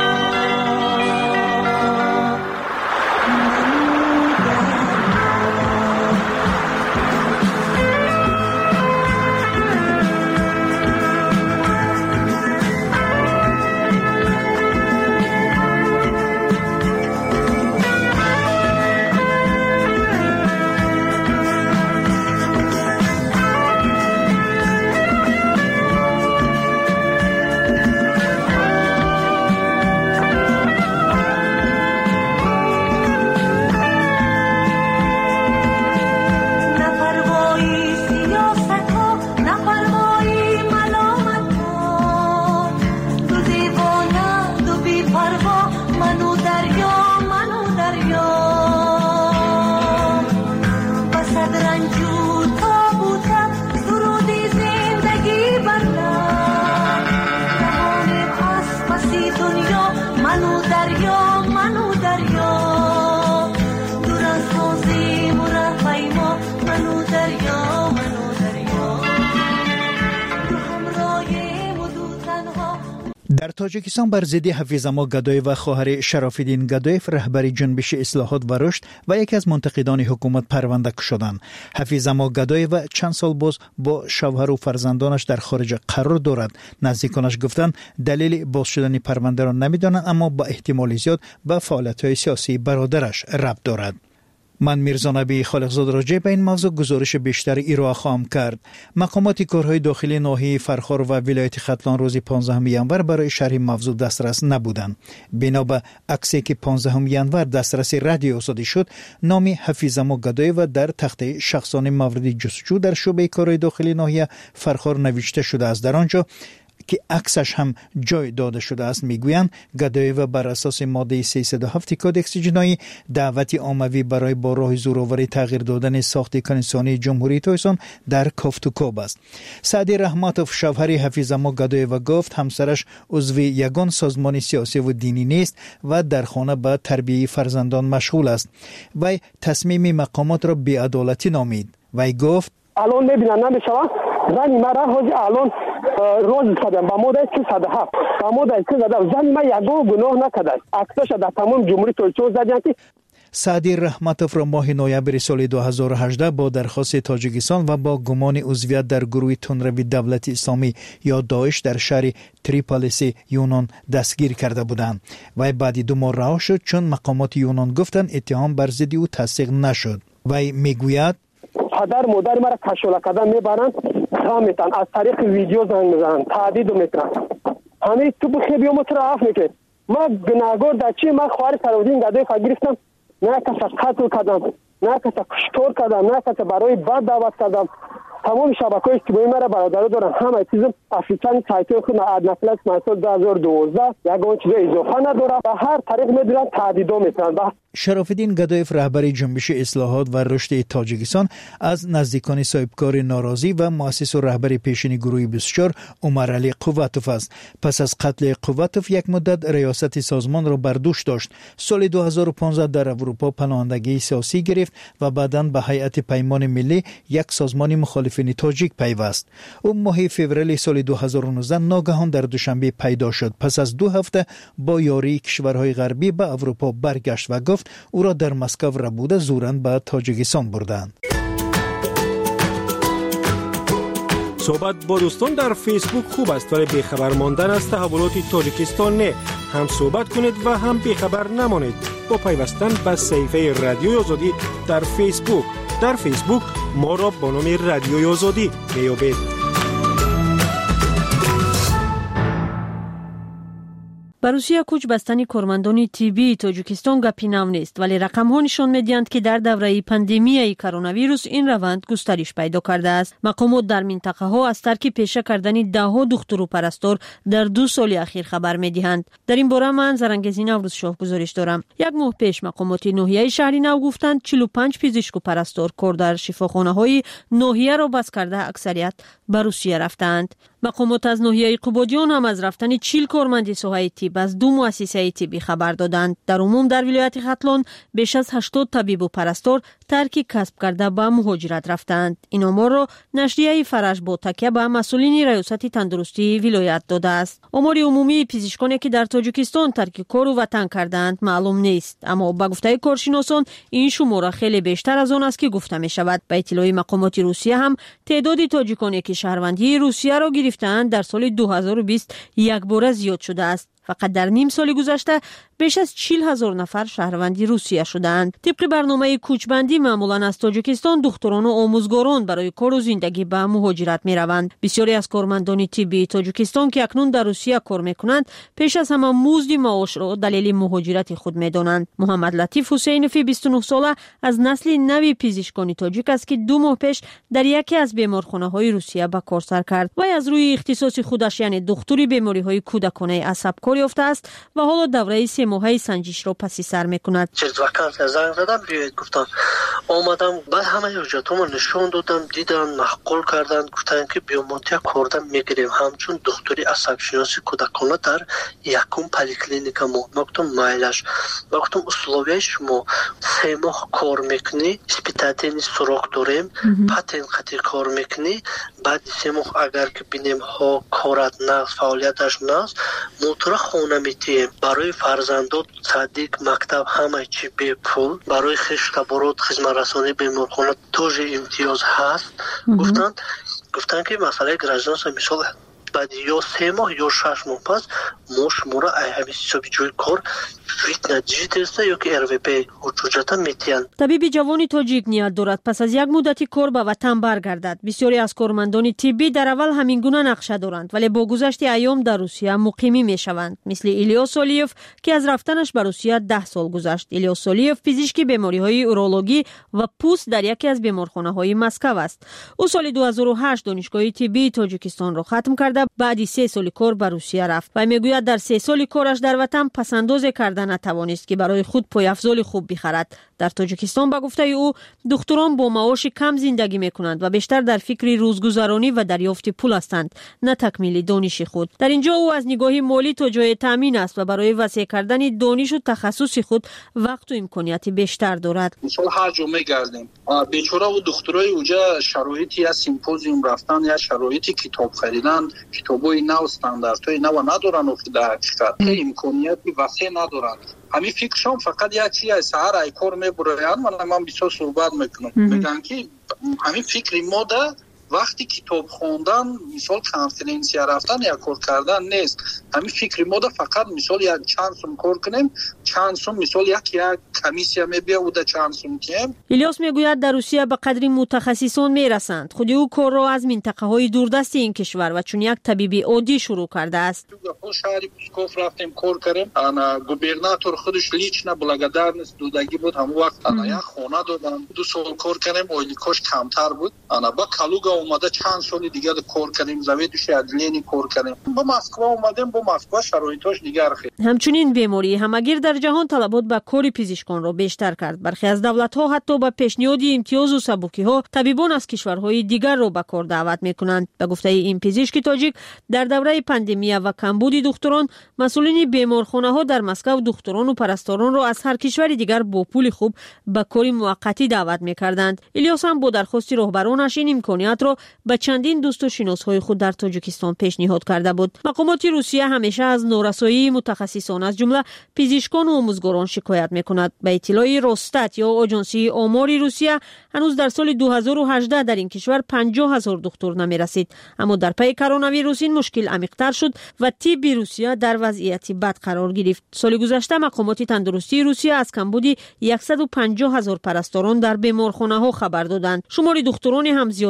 در تاجیکستان بر ضد حفیظ اما گدایف و خواهر شرافالدین گدایف رهبر جنبش اصلاحات و رشد و یکی از منتقدان حکومت پرونده شدند. حفیظ اما گدایف چند سال باز با شوهر و فرزندانش در خارج قرار دارد. نزدیکانش گفتند دلیل باز شدن پرونده را نمیدانند، اما با احتمال زیاد به فعالیت‌های سیاسی برادرش ربط دارد. من میرزا نبی خالقزاد راجع به این موضوع گزارش بیشتر ارائه خواهم کرد. مقامات کارهای داخلی ناحیه فرخار و ولایت ختلان روز پانزدهم ژانویه برای شرح موضوع دسترس نبودند. بنا به عکسی که پانزدهم ژانویه دسترسی رادیو آزادی شد، نام حفیظ اما گدایف در تخته شخصان مورد جستجو در شعبه کارهای داخلی ناحیه فرخار نوشته شده است. در آنجا که عکسش هم جای داده شده است میگویند گدایف بر اساس ماده سیصد و هفت کودکس جنایی دعوتی عمومی برای با راه زورآوری تغییر دادن ساخت کنستانی جمهوری تویسان در کافت و کوب است. سعدی رحمتوف شوهر حفیظ اما گدایف گفت همسرش عضو یگان سازمان سیاسی و دینی نیست و در خانه به تربیت فرزندان مشغول است. وی تصمیم مقامات را بی‌عدالتی نامید. وی گفت الان میبینن نمیشوند زنی مرا حاجی الان روز زدم با ماده سیصد و هفت با ماده سیصد و هفت زنی ما یگو گناه نکرده عکسش در تمام جمهوری تویچو زدن که سعدی رحمتوف را ماه نوامبر سال دو هزار و هجده با درخواست تاجیکستان و با گمان عضویت در گروه تندروی دولت اسلامی یا داعش در شهر تریپولیس یونان دستگیر کرده بودند. وی بعد دو ماه رها شد چون مقامات یونان گفتند اتهام بر ضد او تصدیق نشد. وی میگوید پدر مادر مرا کشوله کردن میبرند تا میتن از طریق ویدیو زنگ میزنن تهدید میکنن همه تو بخی بیام تو را عفو میکنه. ما گناهگار در چی؟ ما خواهر شرافالدین گدایف گرفتم، نه کس قتل کردم، نه کس کشتار کردم، نه کس برای بد دعوت کردم. تمام شبکه‌های اجتماعی مرا برادر دارن، همه چیزم افریقای سایت خود ادنفلکس مسئول دو هزار و دوازده یگان چیز اضافه نداره و هر طریق میدونن تهدیدا میکنن. شرافالدین گدایف رهبر جنبش اصلاحات و رشد تاجیکستان از نزدیکان صاحبکار ناراضی و مؤسس و رهبر پیشین گروه بیست و چهار عمر علی قوتوف است. پس از قتل قوتوف یک مدت ریاست سازمان را بر دوش داشت. سال دو هزار و پانزده در اروپا پناهندگی سیاسی گرفت و بعداً به هیئت پیمان ملی یک سازمان مخالفین تاجیک پیوست. او ماه فوریه سال دو هزار و نوزده ناگهان در دوشنبه پیدا شد. پس از دو هفته با یاری کشورهای غربی به اروپا برگشت و گفت او را در مسکو ربوده زوراً به تاجیکستان بردند. صحبت با دوستان در فیسبوک خوب است، ولی بیخبر ماندن از تحولات تاجیکستان نه. هم صحبت کنید و هم بیخبر نمانید با پیوستن به صفحه رادیوی آزادی در فیسبوک. در فیسبوک ما را با نام رادیوی آزادی بیابید. با روسیه کوچ بستن کارمندان طبی تاجیکستان گپی نو نیست، ولی رقم ها نشان میدهند که در دوره پاندمی کرونا ویروس این روند گسترش پیدا کرده است. مقامات در منطقه ها از ترک پیشه کردن ده ها دکتر و پرستار در دو سال اخیر خبر میدهند. در این باره من زرنگزی نوروز شاه گزارش دارم. یک ماه پیش مقامات ناحیه شهری نو گفتند چهل و پنج پزشک و پرستار کار در شفاخانه های ناحیه را بس کرده اکثریت به روسیه رفتند. مقامات از ناحیه قبادیان هم از رفتن چهل کارمند ساحه طب از دو مؤسسه طبی خبر دادند. در عموم در ولایت ختلان بیش از هشتاد طبیب و پرستار ترک کسب کرده به مهاجرت رفتند. این آمار را نشریه فرج با تکیه به مسئولین ریاست تندرستی ولایت داده است. آمار عمومی پزشکانی که در تاجیکستان ترک کار و وطن کردند معلوم نیست، اما با گفته کارشناسان این شمار خیلی بیشتر از آن است که گفته می شود. به اطلاع مقامات روسیه هم تعداد تاجیکانی که شهروندی روسیه را گرفتند در سال دو هزار و بیست یک بار زیاد شده است. فقط در نیم سال گذشته بیش از چهل هزار نفر شهروندی روسیه شدند. طبق برنامه کوچبندی معمولا از تاجیکستان دختران و آموزگاران برای کار و زندگی به مهاجرت می روند. بسیاری از کارمندان طبی تاجیکستان که اکنون در روسیه کار می کنند پیش از همه مزد معاش را دلیل مهاجرت خود می دانند. محمد لطیف حسینفی بیست و نه ساله از نسل نوی پزشکان تاجیک است که دو ماه پیش در یکی از بیمارخانه های روسیه به کار سر کرد و از روی اختصاص خودش یعنی دکتری بیماری های کودکانه عصب کار یافته است و حالا دوره سه ماهه سنجش را پسی سر میکند. چند وقت زنگ زدم بیاید گفتن آمدم بعد همه حجتامو نشون دادم دیدن معقول کردن گفتن که بیوماتیا کردن میگیریم همچون دکتری عصب شناسی کودکانه در یکم پلیکلینیکا ما گفتم مایلش گفتم اصولوی شما سه ماه کار میکنی اسپیتاتینی سراغ داریم پاتین خاطر کار میکنی بعد سه ماه اگر که بینیم ها کارت نه فعالیتش نه موتور خونه میتیم برای فرزندات صدیق مکتب همه چی به پول برای خش تبارات خدمت رسانی بیمارخانه توج امتیاز هست. گفتن گفتن که مسئله گراجنس مثال بعد یا سه ماه یا شش ماه پس ما شما را همین حسابی جوی کار فیت نتیجه درسته یا که ار وی پی حجتا میتین. طبیب جوانی تاجیک نیت دارد پس از یک مدتی کار به وطن برگردد. بسیاری از کارمندان طبی در اول همین گونه نقشه دارند ولی با گذشت ایام در روسیه مقیمی میشوند، مثل ایلیاس سالیف که از رفتنش به روسیه ده سال گذشت. ایلیاس سالیف پزشک بیماری های اورولوژی و پوست در یکی از بیمارخانه های مسکو است. او سال دو هزار و هشت دانشگاه طبی تاجیکستان را ختم کرده بعد سه سال کار به روسیه رفت و میگوید در سه سال کارش در وطن پسنداز کرده نتوانست که برای خود پایافزال خوب بخرد. در تاجیکستان به گفته او دکتران با معاش کم زندگی میکنند و بیشتر در فکر روزگذرانی و دریافت پول هستند نه تکمیل دانش خود. در اینجا او از نگاه مالی تا جای تامین است و برای وسیع کردن دانش و تخصص خود وقت و امکانیت بیشتر دارد. مثلا هر جا میگردیم بیچاره و دکترای اونجا شرایطی از سیمپوزیوم رفتن یا شرایطی کتاب خریدن کتابای نو استانداردهای نو ندارن و در حقیقت امکانیتی وسیع ندارن. همین فکرشون فقط یک چیز از سهر ای کار میبرن و من بسیار صحبت میکنم میگن که همین فکر ما ده وقتی کتاب خوندن مثال کانفرانسیا رفتن یا کار کردن نیست. همین فکر ما ده فقط مثال یک چند سوم کار کنیم چند سوم مثال یک یک کمیسیا میبیا و ده چند سوم کنیم. الیاس میگوید در روسیه به قدری متخصصان میرسند. خود او کار را از منطقه های دوردست این کشور و چون یک طبیب عادی شروع کرده است. تو شهر پسکوف رفتیم کار کردیم انا گوبرناتور خودش لیچ نه بلاگدارنس دودگی بود هم وقت انا یک خونه دادن دو سال کار کردیم اویلیکوش کمتر بود انا با کالوگا اومده چند سال دیگه کار کردیم زویدوش ادلینی کار کردیم با مسکو اومدیم با مسکو شرایطش دیگر خیلی. همچنین بیماری همگیر در جهان طلبات به کار پزشکان را بیشتر کرد. برخی از دولت‌ها حتی با پیشنهاد امتیاز و سبوکی‌ها طبیبان از کشورهای دیگر را به کار دعوت می‌کنند. به گفته این پزشک تاجیک در دوره پاندمی و کمبود دکتران مسئولین بیمارخانه‌ها در مسکو دکتران و پرستاران را از هر کشور دیگر با پول خوب به کار موقتی دعوت می‌کردند. الیاس هم با درخواست رهبرانش این امکانیت را به چندین دوست و شناسهای خود در تاجیکستان پیشنهاد کرده بود. مقامات روسیه همیشه از نارسایی متخصصان از جمله پزشکان و آموزگاران شکایت می‌کند. به اطلاع روستات یا آژانسی آمار روسیه هنوز در سال دو هزار و هجده در این کشور پنجاه هزار دکتر نمی‌رسید، اما در پی کرونا ویروس این مشکل عمیق‌تر شد و طب روسیه در وضعیتی بد قرار گرفت. سال گذشته مقامات تندرستی روسیه از کمبودی صد و پنجاه هزار پرستاران در بیمارخانه‌ها خبر دادند. شمار دکتران هم زیاد بود که در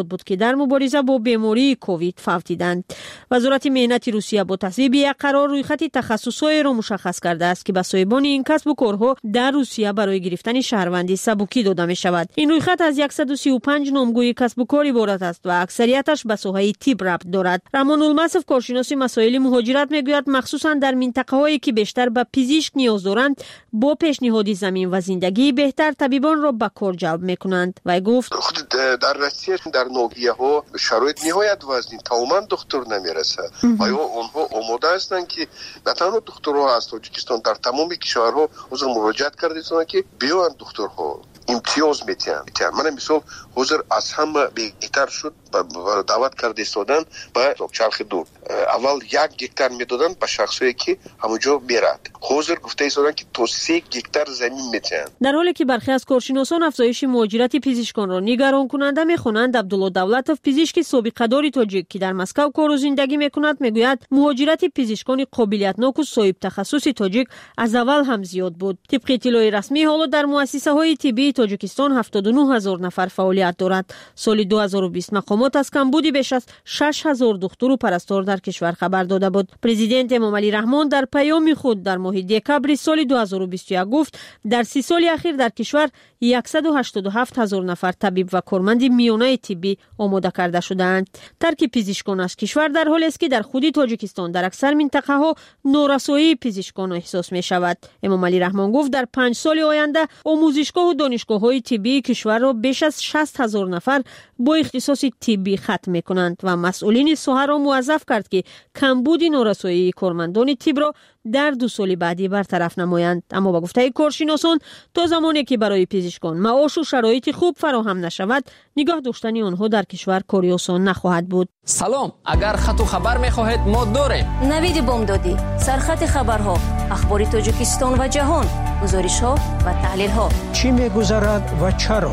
در مبارزه با بیماری کووید فوتیدند. وزارت مهنت روسیه با تصویب یک قرار رویخط تخصص‌های را مشخص کرده است که به صاحبان این کسب و کارها در روسیه برای گرفتن شهروندی سبوکی داده می شود. این رویخط از صد و سی و پنج نامگوی کسب و کار عبارت است و اکثریتش به ساحه طب ربط دارد. رمان المصف کارشناس مسائل مهاجرت میگوید مخصوصا در منطقه‌هایی که بیشتر به پزشک نیاز دارند با پیشنهاد زمین و زندگی بهتر طبیبان را به کار جلب میکنند. و گفت خود در روسیه در نوگیه ها شرایط نهایت وزنی تماما دکتر نمیرسه. آیا آنها آماده هستند که نه تنها دکترها از تاجیکستان در تمام کشورها حضور مراجعت کرده هستند که بیان دکترها امتیاز میتین. من مثال حضور از هم بهتر شد و دعوت کرده استادن به چرخ دور. اول یک گکتر میدادن به شخصی که همونجا میرد. حضور گفته استادن که تو سه گکتر زمین میتین. در حالی که برخی از کارشناسان افزایش مهاجرت پزشکان را نگران کننده میخوانند، عبدالله دولتوف پزشک سابق داری تاجیک که در مسکو کار و زندگی میکند میگوید مهاجرت پزشکان قابلیتناک و صاحب تخصص تاجیک از اول هم زیاد بود. طبق اطلاع رسمی حالا در مؤسسه های طبی تاجیکستان هفتاد و نه هزار نفر فعالیت دارد. سال دو هزار و بیست مقامات از کمبودی بیش از شش هزار دکتر و پرستار در کشور خبر داده بود. پرزیدنت امام علی رحمان در پیام خود در ماه دکبر سال دو هزار و بیست و یک گفت در سی سال اخیر در کشور صد و هشتاد و هفت هزار نفر طبیب و کارمند میانه طبی آماده کرده شدند. ترک پزشکان از کشور در حالی است که در خود تاجیکستان در اکثر منطقه ها نورسایی پزشکان احساس می شود. امام علی رحمان گفت در پنج سال آینده آموزشگاه و دانشگاه های طبی کشور را بیش از شصت هزار نفر با اختصاص طبی ختم می کنند و مسئولین ساحه را موظف کرد که کمبود نورسایی کارمندان طب را در دو سال بعدی برطرف نمایند. اما با گفته کارشناسان تا زمانی که برای پزشکان معاش و شرایط خوب فراهم نشود نگاه داشتن آنها در کشور کاری آسان نخواهد بود. سلام، اگر خط و خبر می‌خواهید ما داریم. نوید بامدادی، سرخط خبرها، اخبار تاجیکستان و جهان، گزارش‌ها و تحلیل‌ها. چی می‌گذرد و چرا؟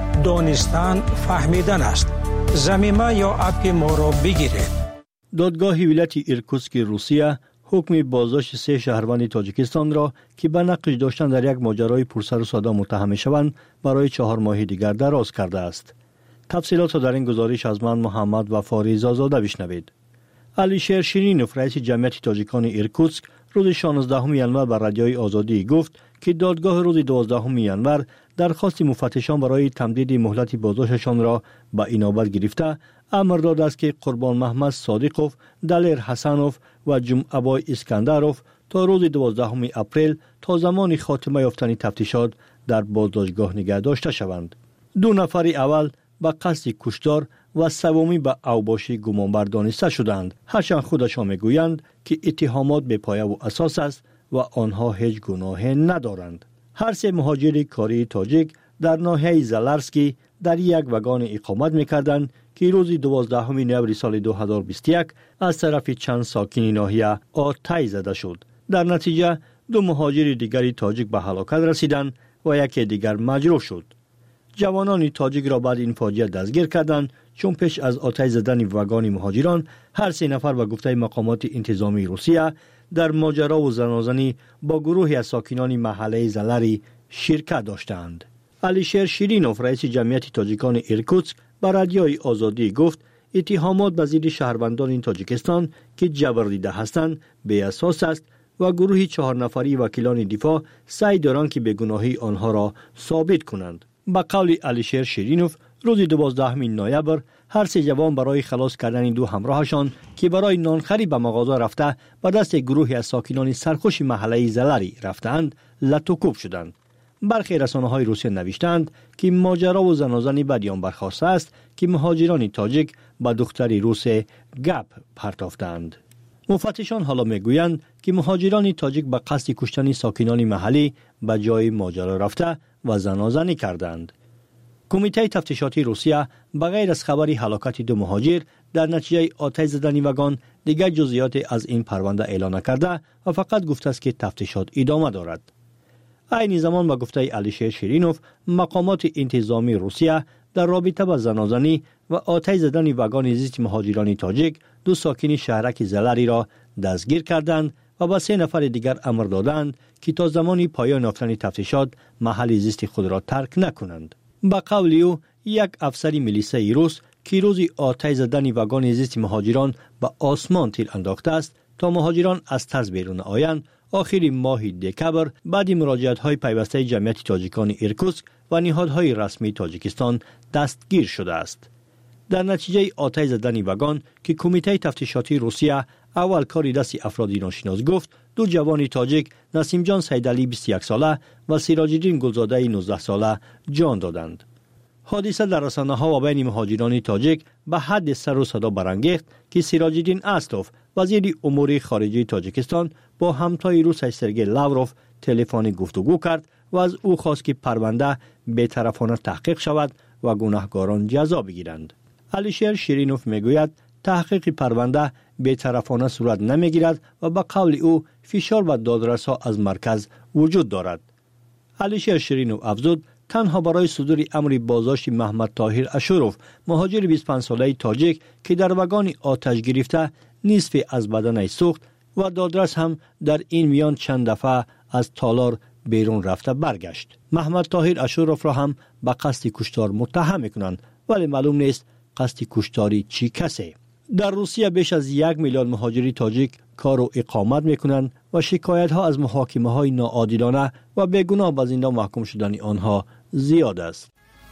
دانستن فهمیدن است. زمینه یا اپ ما را بگیرید. دادگاه ولایت ایرکوتسک روسیه حکم بازداشت سه شهروند تاجیکستان را که به نقش داشتن در یک ماجرای پرسر و صدا متهم شوند برای چهار ماه دیگر دراز کرده است. تفصیلات را در این گزارش از من محمد وفاری زازاده بشنوید. علیشیر شیرینوف رئیس جمعیت تاجیکان ایرکوتسک روز شانزدهم ژانویه بر رادیوی آزادی گفت که دادگاه روز دوازدهم ژانویه درخواست مفتشان برای تمدید مهلت بازداشتشان را به اینابت گرفته امر داده است که قربان محمد صادقوف، دلیر حسنوف و جمعبای اسکندروف تا روز دوازدهم اپریل تا زمان خاتمه یافتن تفتیشات در بازداشتگاه نگه داشته شوند. دو نفر اول به قصد کشتار و سومی به اوباشی گمانبر دانسته شدند. هرچند خودشان میگویند که اتهامات بی‌پایه و اساس است و آنها هیچ گناهی ندارند. هر سه مهاجر کاری تاجیک در ناحیه زلرسکی در یک واگن اقامت می‌کردند که روز دوازدهم نوامبر سال دو هزار و بیست و یک از طرف چند ساکن ناحیه آتش زده شد. در نتیجه دو مهاجر دیگری تاجیک به هلاکت رسیدند و یکی دیگر مجروح شد. جوانان تاجیک را بعد این فاجعه دستگیر کردند چون پیش از آتش زدن واگن مهاجران هر سه نفر به گفته مقامات انتظامی روسیه در ماجرا و زنازنی با گروهی از ساکنان محله زلری شرکت داشتند. علیشیر شیرینوف رئیس جمعیت تاجیکان ایرکوتسک بر رادیوی آزادی گفت اتهامات به ضد شهروندان تاجیکستان که جبر دیده هستند بی اساس است و گروهی چهار نفری وکیلان دفاع سعی دارند که بیگناهی آنها را ثابت کنند. با قول علیشیر شیرینوف روز دوازدهم نوامبر هر سه جوان برای خلاص کردن دو همراهشان که برای نانخری به مغازه رفته به دست گروهی از ساکنان سرخوش محله زلری رفتند لطوکوب شدند. برخی رسانه‌های روسیه نوشتند که ماجرا و زنازنی بدیان برخاسته است که مهاجران تاجیک به دختری روس گپ پرتافتند. مفتشان حالا میگویند که مهاجران تاجیک به قصد کشتن ساکنان محلی به جای ماجرا رفته و زنازنی کردند. کمیته تفتیشاتی روسیه بغیر از خبری هلاکت دو مهاجر در نتیجه آتش زدن واگن دیگر جزئیات از این پرونده اعلام نکرده و فقط گفته است که تفتیشات ادامه دارد. عین زمان با گفته علیشیر شیرینوف مقامات انتظامی روسیه در رابطه با زنازنی و آتش زدن واگن زیست مهاجران تاجیک دو ساکن شهرک زلری را دستگیر کردند و با سه نفر دیگر امر دادند که تا زمانی پایان یافتن تفتیشات محل زیست خود را ترک نکنند. با قول او یک افسر میلیسه روس که روز آتش زدن واگن زیست مهاجران به آسمان تیر انداخته است تا مهاجران از ترس بیرون آیند، آخر ماه دکبر بعد مراجعت‌های پیوسته جمعیت تاجیکان ایرکوتسک و نهادهای رسمی تاجیکستان دستگیر شده است. در نتیجه آتش زدن واگن که کمیته تفتیشاتی روسیه اول کاری دست افراد ناشناس گفت، دو جوان تاجیک نسیم جان سیدعلی بیست و یک ساله و سیراج‌الدین گلزاده نوزده ساله جان دادند. حادثه در رسانه‌ها و بین مهاجران تاجیک به حد سر و صدا برانگیخت که سیراج‌الدین استوف وزیر امور خارجه تاجیکستان با همتای روسش سرگئی لاوروف تلفنی گفتگو کرد و از او خواست که پرونده بی‌طرفانه تحقیق شود و گناهکاران جزا بگیرند. علیشیر شیرینوف میگوید تحقیق پرونده بی‌طرفانه صورت نمیگیرد و به قول او فشار و دادرس‌ها از مرکز وجود دارد. علیشیر شیرینوف افزود تنها برای صدور امر بازداشت محمد طاهر اشوروف مهاجر بیست و پنج ساله تاجیک که در واگن آتش گرفته نصف از بدنش سوخت و دادرس هم در این میان چند دفعه از تالار بیرون رفته برگشت. محمد طاهر اشوروف را هم به قصد کشتار متهم میکنند ولی معلوم نیست قصد کشتاری چی کسی. در روسیه بیش از یک میلیون مهاجری تاجیک کار و اقامت میکنند و شکایت ها از محاکمه های ناعادلانه و بیگناه به زندان محکوم شدن آنها زیاد است.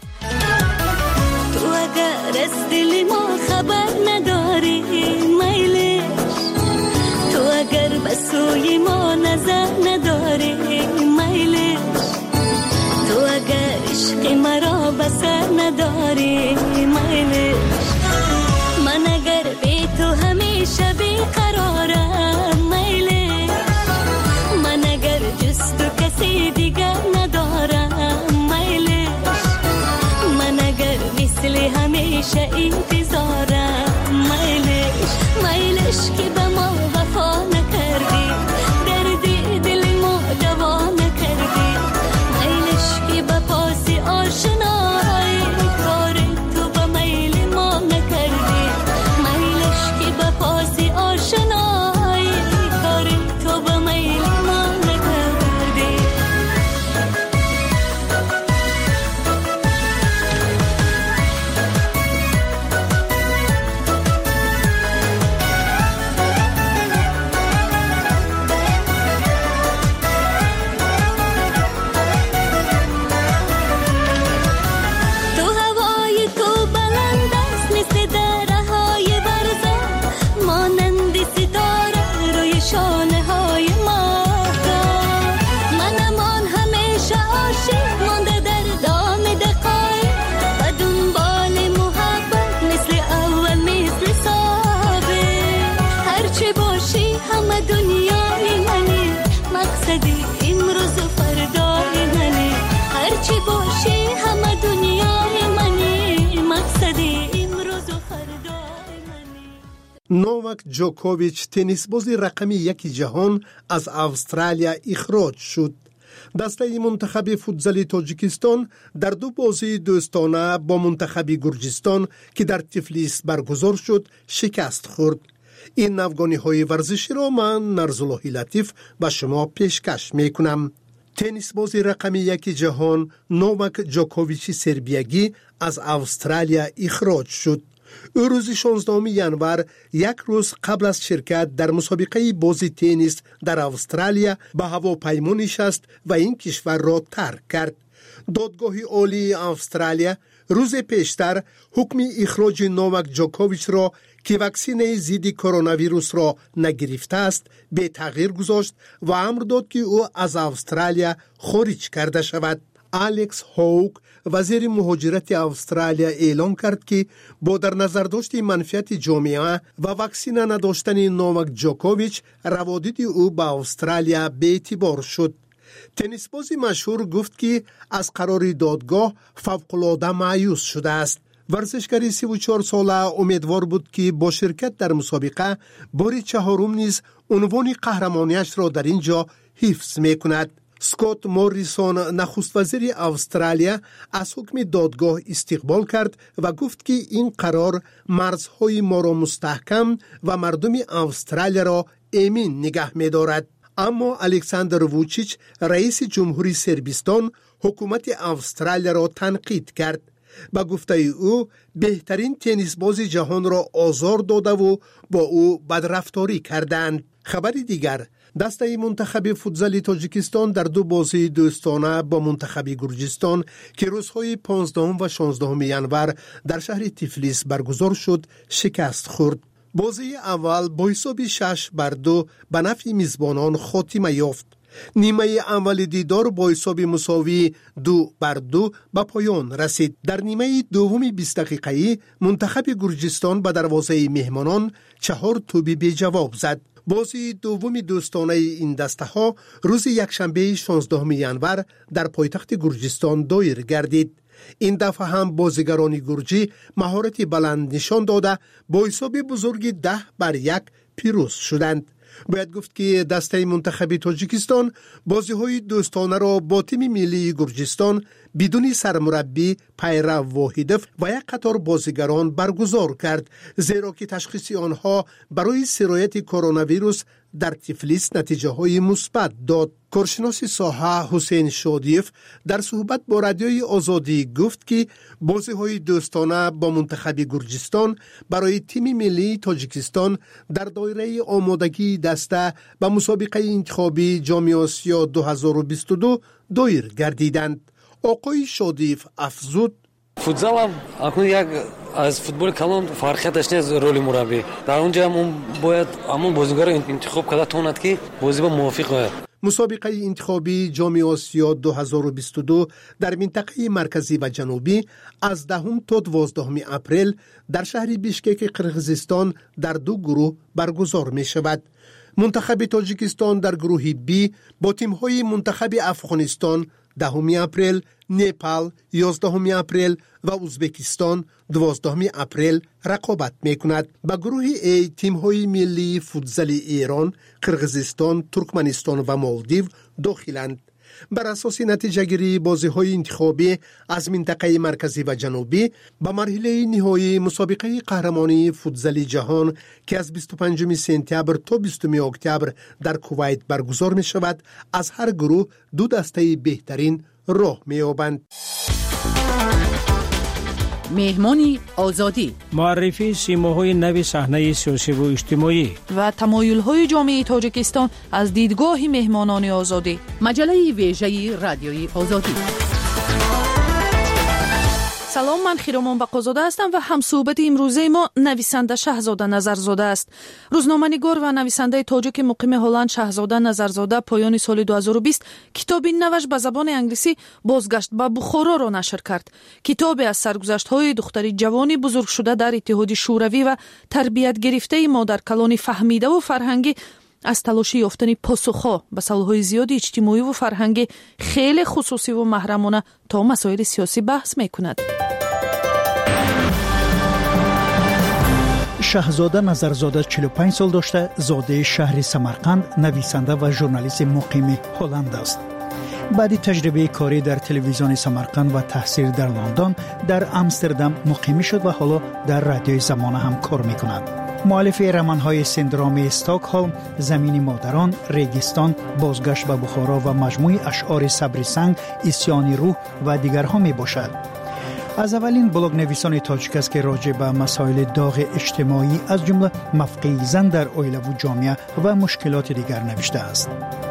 تو اگر از دل ما خبر نداری میلش، تو اگر به سوی ما نظر نداری میلش، تو اگر عشق مرا بسر نداری میلش، من اگر بی تو همیشه بیقرارم میلش، من اگر جز تو کسی دیگر ندارم میلش، من اگر مثل همیشه انتظارم میلش، میلش که به ما وفا نکردی، دردی دل ما دوا نکردی، میلش که به پاس آشنایی کار تو به میل ما نکردی، میلش که به پاس آشنایی کار تو به میل ما نکردی. تو هوای تو بلند است مثل دره های برزه، مانند ستاره روی شانه های ماهتاب، منم آن همیشه عاشق مانده در دام دقایق و دنبال محبت مثل اول مثل سابق، هرچی باشی همه دنیای منی، مقصدی امروز و فردای منی، هرچی باشی همه دنیای منی، مقصدی امروز و فردای منی. نوواک جوکوویچ تنیسباز رقمی یک جهان از استرالیا اخراج شد. دسته منتخب فوتزال تاجیکستان در دو بازی دوستانه با منتخب گرجستان که در تفلیس برگزار شد شکست خورد. این افغانی های ورزشی را من نرزالله لطیف به شما پیشکش می کنم. تنیس بازی رقمی یک جهان نوواک جوکوویچ سربیایی از استرالیا اخراج شد. او روز شانزدهم ژانویه یک روز قبل از شرکت در مسابقه بازی تنیس در استرالیا به هواپیما نشست و این کشور را ترک کرد. دادگاه عالی استرالیا روز پیشتر حکم اخراج نوواک جوکوویچ را که واکسین ضد کرونا ویروس را نگرفته است به تغییر گذاشت و امر داد که او از استرالیا خارج کرده شود. الکس هوک وزیر مهاجرت استرالیا اعلام کرد که با در نظر داشت منفعت جامعه و واکسین نداشتن نوواک جوکوویچ روادید او به استرالیا به اعتبار شد. تنیسبازی مشهور گفت که از قرار دادگاه فوق‌العاده مایوس شده است. ورزشکار سی و چهار ساله امیدوار بود که با شرکت در مسابقه بار چهارم نیز عنوان قهرمانیش را در اینجا حفظ می کند. سکوت موریسون نخست وزیر استرالیا از حکم دادگاه استقبال کرد و گفت که این قرار مرزهای ما را مستحکم و مردم استرالیا را امین نگه می دارد. اما الکساندر ووچیچ رئیس جمهوری سربستان حکومت استرالیا را تنقید کرد. با گفته او بهترین تنیس باز جهان را آزار داده و با او بدرفتاری کردند. خبری دیگر، دسته منتخب فوتزال تاجیکستان در دو بازی دوستانه با منتخب گرجستان که روزهای پانزدهم و شانزدهم ینور در شهر تیفلیس برگزار شد شکست خورد. بازی اول با حساب شش بر دو به نفع میزبانان خاتمه یافت. نیمه اول دیدار با حساب مساوی دو بر دو به پایان رسید. در نیمه دوم بیست دقیقه‌ای منتخب گرجستان به دروازه مهمانان چهار توپ بی جواب زد. بازی دوم دوستانه این دسته ها روز یکشنبه شانزدهم ینور در پایتخت گرجستان دایر گردید. این دفعه هم بازیگران گرجی مهارت بلند نشان داده با حساب بزرگ ده بر یک پیروز شدند. باید گفت که دسته منتخب تاجیکستان بازی های دوستانه را با تیم ملی گرجستان بدون سرمربی پیرو واحدف و یک قطار بازیگران برگزار کرد، زیرا که تشخیص آنها برای سرایت کرونا ویروس در تیفلیس نتیجه های مثبت داد. کارشناس ساحه حسین شادیف در صحبت با رادیوی آزادی گفت که بازی های دوستانه با منتخب گرجستان برای تیم ملی تاجیکستان در دایره آمادگی دسته به مسابقه انتخابی جام آسیا دو هزار و بیست و دو دایر گردیدند. آقای شادیف افزود: فوتزال هم اکنون یک از فوتبال کلان فرقیتش نیست رولی مربی. در اونجا هم باید همون بازیگر انتخاب کرده تواند که بازی با موافق باید. مسابقه انتخابی جام آسیا دو هزار و بیست و دو در منطقه مرکزی و جنوبی از دهم تا دوازدهم اپریل در شهر بیشکک قرقیزستان در دو گروه برگزار می شود. منتخب تاجیکستان در گروه بی با تیم‌های منتخب افغانستان دهم اپریل، نپال یازدهم اپریل و ازبکستان دوازدهم اپریل رقابت میکند. با گروه ای تیم‌های ملی فوتزال ایران، قرقیزستان، ترکمنستان و مالدیو داخلند. بر اساس نتیجه گیری بازی‌های انتخابی از منطقه مرکزی و جنوبی به مرحله نهایی مسابقه قهرمانی فوتزال جهان که از بیست و پنجم سپتامبر تا بیستم اکتبر در کویت برگزار می شود، از هر گروه دو دسته بهترین راه می یابند. مهمانی آزادی، معرفی سیماهای نو صحنه سیاسی و اجتماعی و تمایل‌های جامعه تاجیکستان از دیدگاه مهمانان آزادی. مجله ویژه رادیوی آزادی. سلام، من خیرامان بقازاده هستم و همصحبت امروزه ما نویسنده شهزاده نظرزاده است. روزنامه‌نگار و نویسنده تاجیک مقیم هلند شهزاده نظرزاده پایان سال دو هزار و بیست کتابی نوش به زبان انگلیسی بازگشت به بخارا را نشر کرد. کتابی از سرگذشت‌های دختری جوانی بزرگ شده در اتحاد شوروی و تربیت گرفته مادر کلان فهمیده و فرهنگی از تلاش یافتن پاسخ‌ها به سوال‌های زیاد اجتماعی و فرهنگی خیلی خصوصی و محرمانه تا مسائل سیاسی بحث می‌کند. شهزاده نظرزاده چهل و پنج سال داشته، زاده شهر سمرقند، نویسنده و ژورنالیست مقیم هلند است. بعد تجربه کاری در تلویزیون سمرقند و تحصیل در لندن، در امستردام مقیم شد و حالا در رادیوی زمانه هم کار می‌کند. مؤلف رمان‌های سندرام استاکهلم، زمین مادران، ریگستان، بازگشت به بخارا و مجموعه اشعار صبر سنگ، اسیان روح و دیگرها میباشد. از اولین بلاگ نویسان تاجیک است که راجع به مسائل داغ اجتماعی از جمله مفقود زن در عائله و جامعه و مشکلات دیگر نوشته است.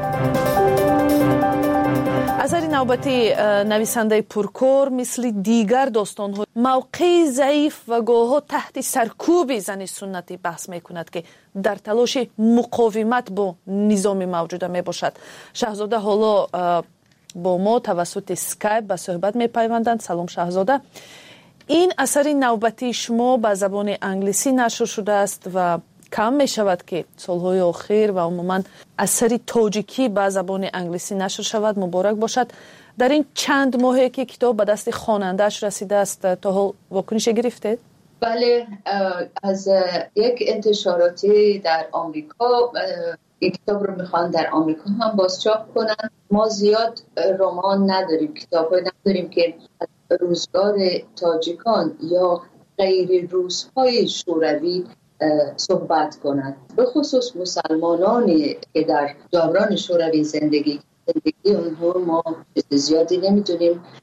اثر نوبتی نویسنده پرکار مثل دیگر داستان‌ها موقع ضعیف و گاه‌ها تحت سرکوب زن سنتی بحث می‌کند که در تلاش مقاومت با نظام موجود میباشد. شهزاده حالا با ما توسط اسکایپ به صحبت می‌پیوندند. سلام شهزاده. این اثر نوبتی شما به زبان انگلیسی نشر شده است و کم می شود که سالهای آخر و عموما اثر تاجیکی به زبان انگلیسی نشر شود. مبارک باشد. در این چند ماهی که کتاب به دست خواننده‌اش رسیده است تا حال واکنش گرفته؟ بله، از یک انتشاراتی در آمریکا این کتاب رو میخوان در آمریکا هم بازچاپ کنن. ما زیاد رمان نداریم، کتاب نداریم که روزگار تاجیکان یا غیر روس‌های شوروی صحبت کنند. به خصوص مسلمانانی که در دوران شوروی زندگی زندگی اونها ما زیادی نمیدونیم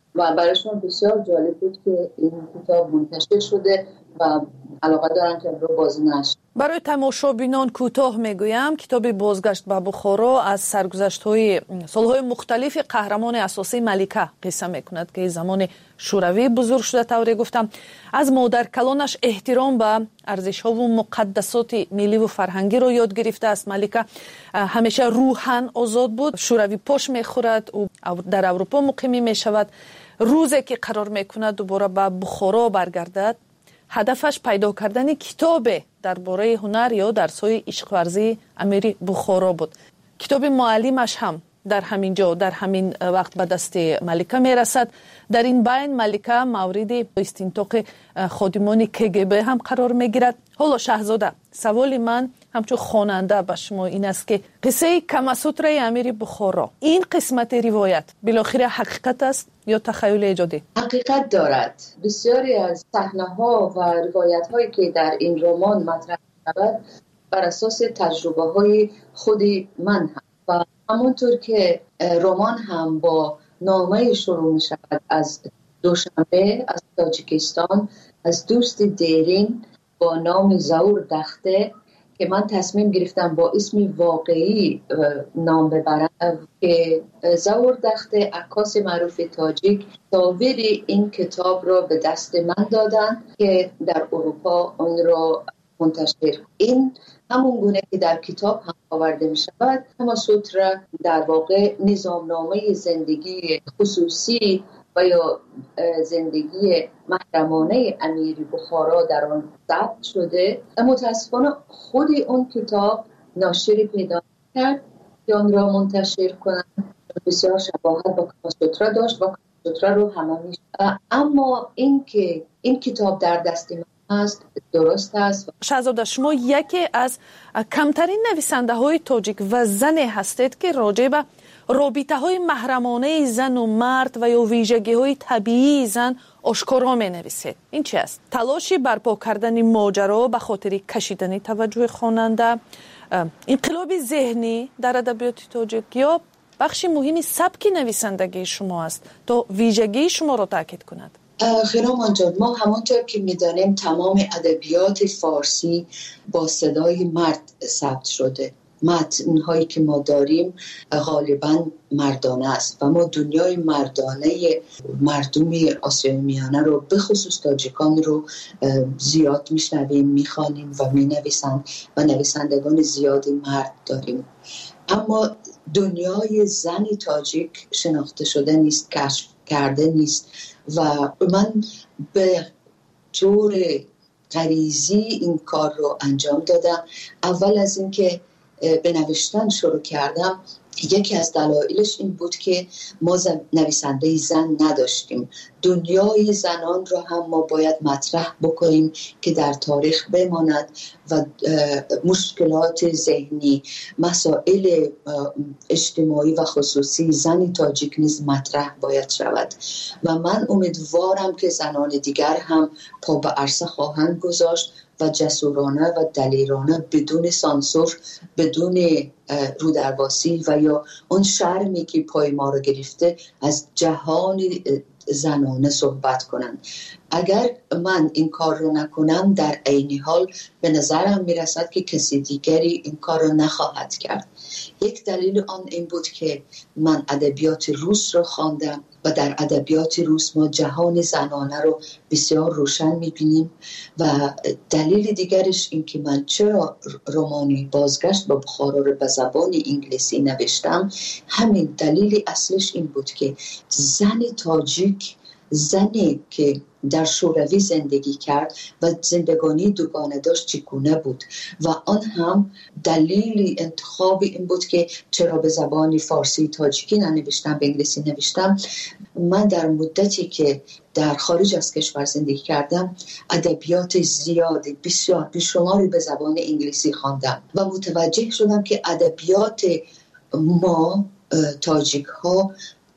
و برایشون بسیار جالب بود که این کتاب منتشر شده و علاقه دارن که رو بازی نشه. برای تماشابینان کوتاه میگویم کتاب بازگشت به بخارا از سرگذشت‌های سالهای مختلف قهرمان اساسی ملکه قصه میکند که زمان شوروی بزرگ شده. طوری گفتم از مادر کلانش احترام به ارزش‌ها و مقدسات ملی و فرهنگی را یاد گرفته است. ملکه همیشه روحاً آزاد بود. شوروی پاش میخورد و در اروپا مقیم میشود. روزی که قرار میکند دوباره به بخارا برگردد، هدفش پیدا کردن کتاب درباره هنر یا درس‌های عشق ورزی امیر بخارا بود. کتاب معلمش هم در همین جا در همین وقت به دست ملکه میرسد. در این بین ملکه مورد استنطاق خادمان کگب هم قرار میگیرد. حالا شاهزاده، سوال من همچون خواننده به شما این است که قصه کماسوترای امیر بخارا، این قسمت روایت بالاخره حقیقت است یا تخیل ایجادی؟ حقیقت دارد. بسیاری از صحنه‌ها و روایت‌هایی که در این رمان مطرح شود بر اساس تجربه‌های خود من هم و همونطور که رمان هم با نامه شروع می شود از دوشنبه از تاجیکستان، از دوست دیرین با نام زور دخته که من تصمیم گرفتم با اسم واقعی نام ببرم که زور دخته عکاس معروف تاجیک تصاویر این کتاب را به دست من دادن که در اروپا آن را منتشر. این همون گونه که در کتاب هم آورده می شود. کماسوترا در واقع نظامنامه زندگی خصوصی و یا زندگی محرمانه امیر بخارا در آن ثبت شده. متاسفانه خود اون کتاب ناشری پیدا کرد که آن را منتشر کنند. بسیار شباهت با کماسوترا داشت و کماسوترا رو همه می شود. اما این که این کتاب در دست من است درست است. شاهزاده، شما یکی از کمترین نویسنده های تاجیک و زن هستید که راجع به رابطه های محرمانه زن و مرد و یا ویژگی های طبیعی زن آشکارا می نویسید. این چی است؟ تلاشی برپا کردن ماجرا به خاطر کشیدن توجه خواننده، انقلاب ذهنی در ادبیات تاجیک یا بخشی مهمی سبک نویسندگی شما است تا ویژگی شما را تاکید کند؟ خیرامان جان، ما همانطور که می‌دانیم تمام ادبیات فارسی با صدای مرد ثبت شده. متن‌هایی که ما داریم غالباً مردانه است و ما دنیای مردانه مردم آسیای میانه رو به خصوص تاجیکان رو زیاد میشنویم، میخوانیم و مینویسند و نویسندگان زیادی مرد داریم. اما دنیای زن تاجیک شناخته شده نیست، کشف کرده نیست و من به طور غریزی این کار رو انجام دادم. اول از اینکه به نوشتن شروع کردم، یکی از دلایلش این بود که ما نویسنده زن نداشتیم. دنیای زنان را هم ما باید مطرح بکنیم که در تاریخ بماند و مشکلات ذهنی، مسائل اجتماعی و خصوصی زن تاجیک نیز مطرح باید شود و من امیدوارم که زنان دیگر هم پا به عرصه خواهند گذاشت و جسورانه و دلیرانه بدون سانسور، بدون رودرواسی و یا اون شرمی که پای ما رو گرفته از جهان زنانه صحبت کنند. اگر من این کار رو نکنم در عین حال به نظرم میرسد که کسی دیگری این کار رو نخواهد کرد. یک دلیل آن این بود که من ادبیات روس رو خواندم و در ادبیات روس ما جهان زنانه رو بسیار روشن میبینیم و دلیل دیگرش این که من چرا رمانی بازگشت به بخارا رو به زبان انگلیسی نوشتم، همین دلیل اصلش این بود که زن تاجیک، زنی که در شوروی زندگی کرد و زندگانی دوگانه داشت چگونه بود و آن هم دلیل انتخاب این بود که چرا به زبان فارسی تاجیکی ننوشتم، به انگلیسی نوشتم. من در مدتی که در خارج از کشور زندگی کردم ادبیات زیادی بسیار بیشماری به زبان انگلیسی خواندم و متوجه شدم که ادبیات ما تاجیک ها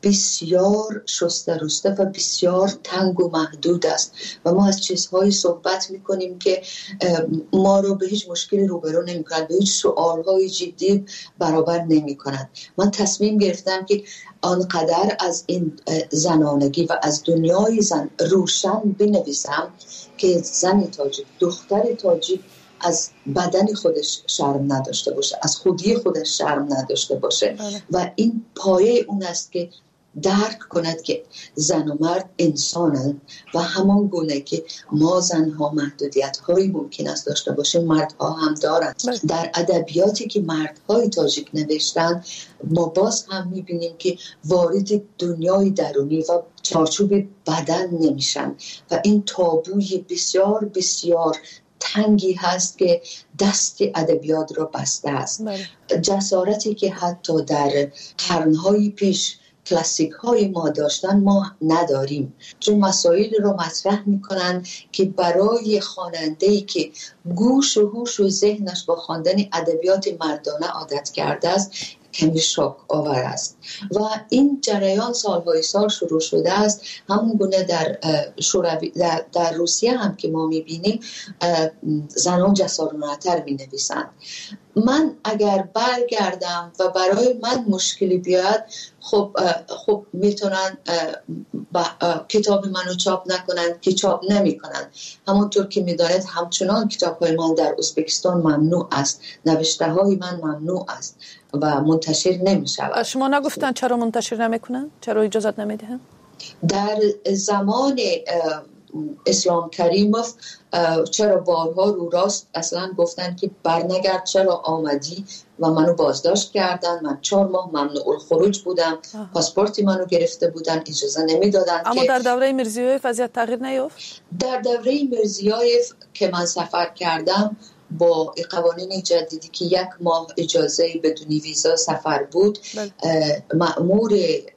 بسیار شسته رسته و بسیار تنگ و محدود است و ما از چیزهایی صحبت میکنیم که ما رو به هیچ مشکلی روبرو نمیکنند، به هیچ سوالهای جدی برابر نمیکنند. من تصمیم گرفتم که آنقدر از این زنانگی و از دنیای زن روشن بنویسم که زن تاجیک، دختر تاجیک از بدن خودش شرم نداشته باشه، از خودی خودش شرم نداشته باشه و این پایه اون است که درک کند که زن و مرد انسانند و همان گونه که ما زنها محدودیت هایی ممکن است داشته باشیم مردها هم دارند. در ادبیاتی که مردهای تاجیک نوشتن ما باز هم میبینیم که وارد دنیای درونی و چارچوب بدن نمیشن و این تابوی بسیار بسیار تنگی هست که دست ادبیات را بسته است. جسارتی که حتی در قرنهای پیش کلاسیک های ما داشتن ما نداریم، چون مسائل رو مطرح میکنن که برای خواننده‌ای که گوش و هوش و ذهنش با خواندن ادبیات مردانه عادت کرده است کمی شاک آور است و این جریان سالهای سال شروع شده است. همون گونه در شوروی در, در روسیه هم که ما میبینیم زنان جسارانه‌تر مینویسند. من اگر برگردم و برای من مشکلی بیاد خب خب میتونن کتاب منو چاپ نکنن که چاپ نمیکنن. همونطور که میدانید همچنان کتاب های من در ازبکستان ممنوع است، نوشته های من ممنوع است و منتشر نمی شود. شما نگفتن چرا منتشر نمیکنن؟ چرا اجازت نمیدهن؟ در زمان اسلام کریموف چرا بارها رو راست اصلا گفتن که برنگرد، چرا آمدی و منو بازداشت کردن. من چهار ماه ممنوع الخروج بودم، پاسپورتی منو گرفته بودن، اجازه نمیدادن. اما که در دوره میرزیویف وضعیت تغییر نیافت؟ در دوره میرزیویف که من سفر کردم با قوانین جدیدی که یک ماه اجازه بدون ویزا سفر بود، مأمور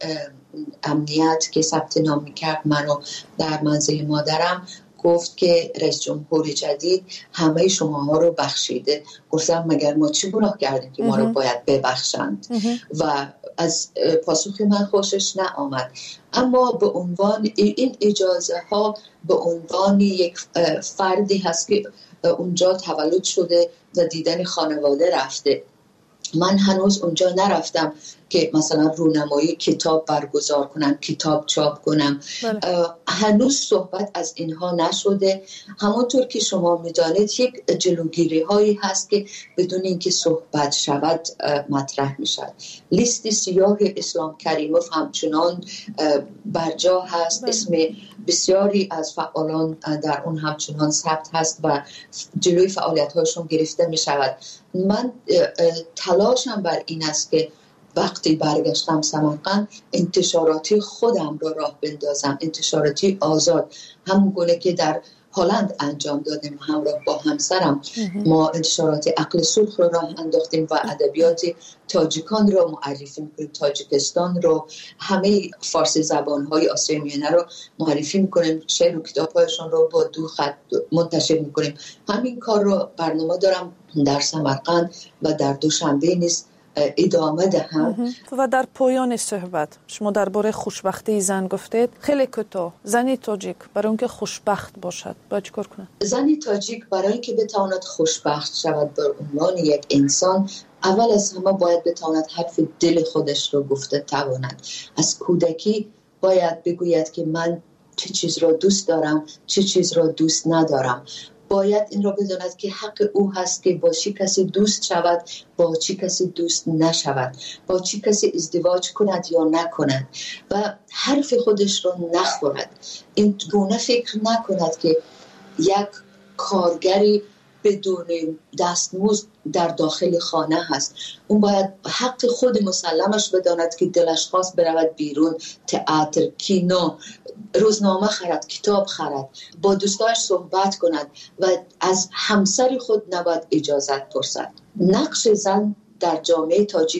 امنیت که ثبت نام میکرد منو در منزل مادرم گفت که رئیس جمهور جدید همه شماها رو بخشیده. گفتم مگر ما چی گناه کردیم که ما رو باید ببخشند؟ و از پاسخ من خوشش نآمد. اما به عنوان این اجازه ها به عنوان یک فردی هست که اونجا تولد شده و دیدن خانواده رفته. من هنوز اونجا نرفتم که مثلا رونمایی کتاب برگزار کنم، کتاب چاپ کنم. هنوز صحبت از اینها نشده. همونطور که شما میدانید یک جلوگیری هایی هست که بدون اینکه صحبت شود مطرح میشد. لیست سیاه اسلام کریموف همچنان برجا هست، اسم بسیاری از فعالان در اون همچنان ثبت هست و جلوی فعالیت هاشون گرفته می شود. من تلاشم بر این است که وقتی برگشتم سمرقند انتشاراتی خودم رو راه بندازم، انتشاراتی آزاد، همون گونه که در هلند انجام دادیم همراه با همسرم. ما انتشارات عقل سرخ رو راه انداختیم و ادبیات تاجیکان رو معرفی میکنیم، تاجیکستان رو، همه فارسی زبانهای آسیای میانه رو معرفی میکنیم، شعر و کتابهایشون رو با دو خط منتشر میکنیم. همین کار رو برنامه دارم در سمرقند و در دوشنبه نیز ادامه دهم. و در پایان صحبت شما درباره خوشبختی زن گفتید. خیلی کوتاه، زنی تاجیک برای اینکه خوشبخت باشد باید چیکار کنه؟ زنی تاجیک برای اینکه بتواند خوشبخت شود به عنوان یک انسان، اول از همه باید بتواند حرف دل خودش رو گفته تواند. از کودکی باید بگوید که من چه چیز را دوست دارم، چه چیز را دوست ندارم. باید این را بداند که حق او هست که با چی کسی دوست شود، با چی کسی دوست نشود، با چی کسی ازدواج کند یا نکند و حرف خودش را نخورد. این گونه فکر نکند که یک کارگری بدون دستمزد در داخل خانه هست. اون باید حق خود مسلمش بداند که دلش خواست برود بیرون، تئاتر، کینو، روزنامه خرد، کتاب خرد، با دوستاش صحبت کند و از همسر خود نباید اجازت پرسد. نقش زن در جامعه تاجیک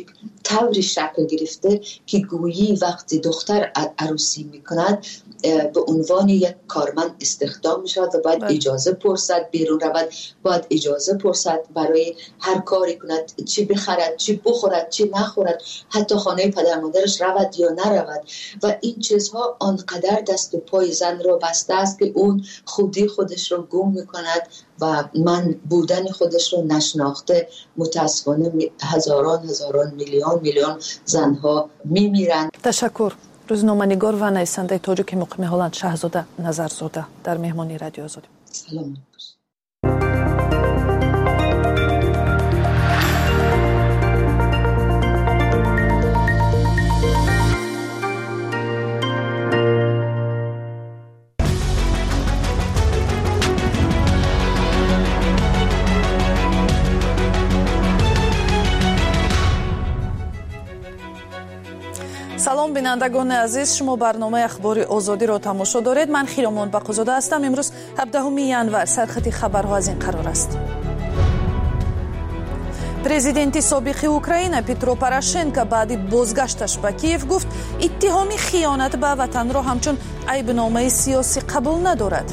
طوری شکل گرفته که گویی وقتی دختر عروسی میکند به عنوان یک کارمند استخدام میشود و باید اجازه پرسد بیرون رود، باید اجازه پرسد برای هر کاری کند، چی بخرد، چی بخورد، چی نخورد، حتی خانه پدر مادرش رود یا نرود و این چیزها آنقدر دست و پای زن را بسته است که اون خودی خودش را گم میکند و من بودن خودش رو نشناخته متاسفانه هزاران هزاران میلیون میلیون زنها میمیرند. تشکر. روزنامه‌نگار و نویسنده تاجیک مقیم هلند شهزاده نظرزاده در مهمانی رادیو آزادی. سلام. салом бинандагони азиз, шумо барномаи ахбори озодиро тамошо доред. ман хиромон бақозода ҳастам. имрӯз ҳабдаҳуми январ сархати хабарҳо аз ин қарор аст. президенти собиқи Украина Петро Порошенко баъди бозгашташ ба Киев гуфт иттиҳоми хиёнат ба ватанро ҳамчун айбномаи сиёсӣ қабул надорад.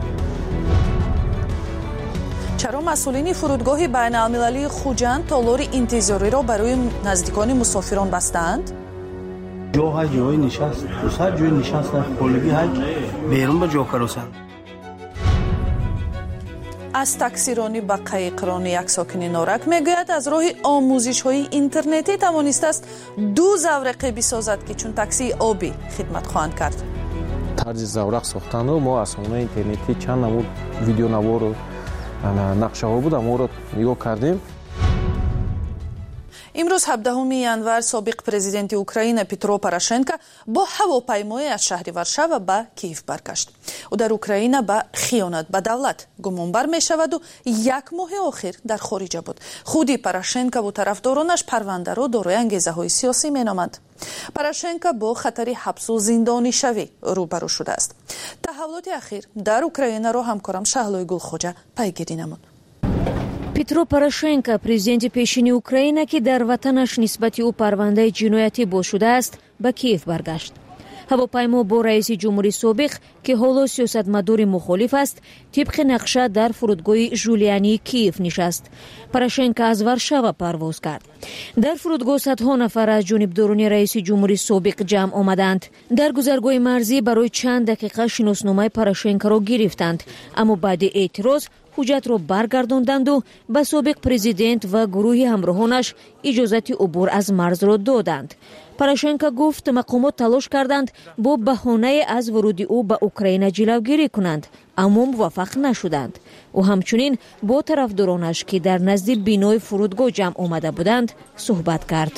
чаро масъулини фурудгоҳи байналмилалии Хуҷанд толори интизориро барои наздикони мусофирон бастаанд? جا های جای نشست دو سر جای نشست خولگی های بیرون با جا کروسند. از تاکسیرانی با قایقرانی یک ساکن نورک میگوید از راه آموزش های اینترنتی توانسته است دو زورقه بسازد که چون تاکسی آبی خدمت خواهند کرد. طرز زورق ساختن رو ما از اون اینترنتی چند نمود ویدیو نوار و نقشه ها بود ما رو نگاه کردیم. имрӯз ҳабдаҳуми январ собиқ президенти Украина Петро Порошенко бо ҳавопаймое аз шаҳри Варшава ба Киев баргашт. ӯ дар Украина ба хиёнат ба давлат гумонбар мешаваду як моҳи охир дар хориҷа буд. худи Порошенко ву тарафдоронаш парвандаро дорои ангезаҳои сиёсӣ меноманд. Порошенко бо хатари ҳабсу зиндонишавӣ рӯбарӯ шудааст. таҳаввулоти ахир дар Украинаро ҳамкорам Шаҳлои Гулхоҷа пайгирӣ намуд. Петро Порошенко, президенти пешини Украина, ки дар ватанаш нисбати ӯ парвандаи ҷиноятӣ боз шудааст, ба Киев баргашт. ҳавопаймо бо раиси ҷумҳурии собиқ, ки ҳоло сиёсатмадори мухолиф аст, тибқи нақша дар фурудгоҳи Жулиании Киев нишаст. Порошенко аз Варшава парвоз кард. дар фурудгоҳ садҳо нафар аз ҷонибдорони раиси ҷумҳурии собиқ ҷамъ омаданд. дар гузаргоҳи марзӣ барои чанд дақиқа шиносномаи Порошенкоро гирифтанд, аммо баъди эътироз ҳуҷҷатро баргардонданду ба собиқ президент ва гурӯҳи ҳамроҳонаш иҷозати убур аз марзро доданд. Порошенко гуфт мақомот талош карданд бо баҳонае аз вуруди ӯ ба Украина ҷилавгирӣ кунанд, аммо муваффақ нашуданд. ӯ ҳамчунин бо тарафдоронаш, ки дар назди бинои фурудгоҳ ҷамъ омада буданд, суҳбат кард.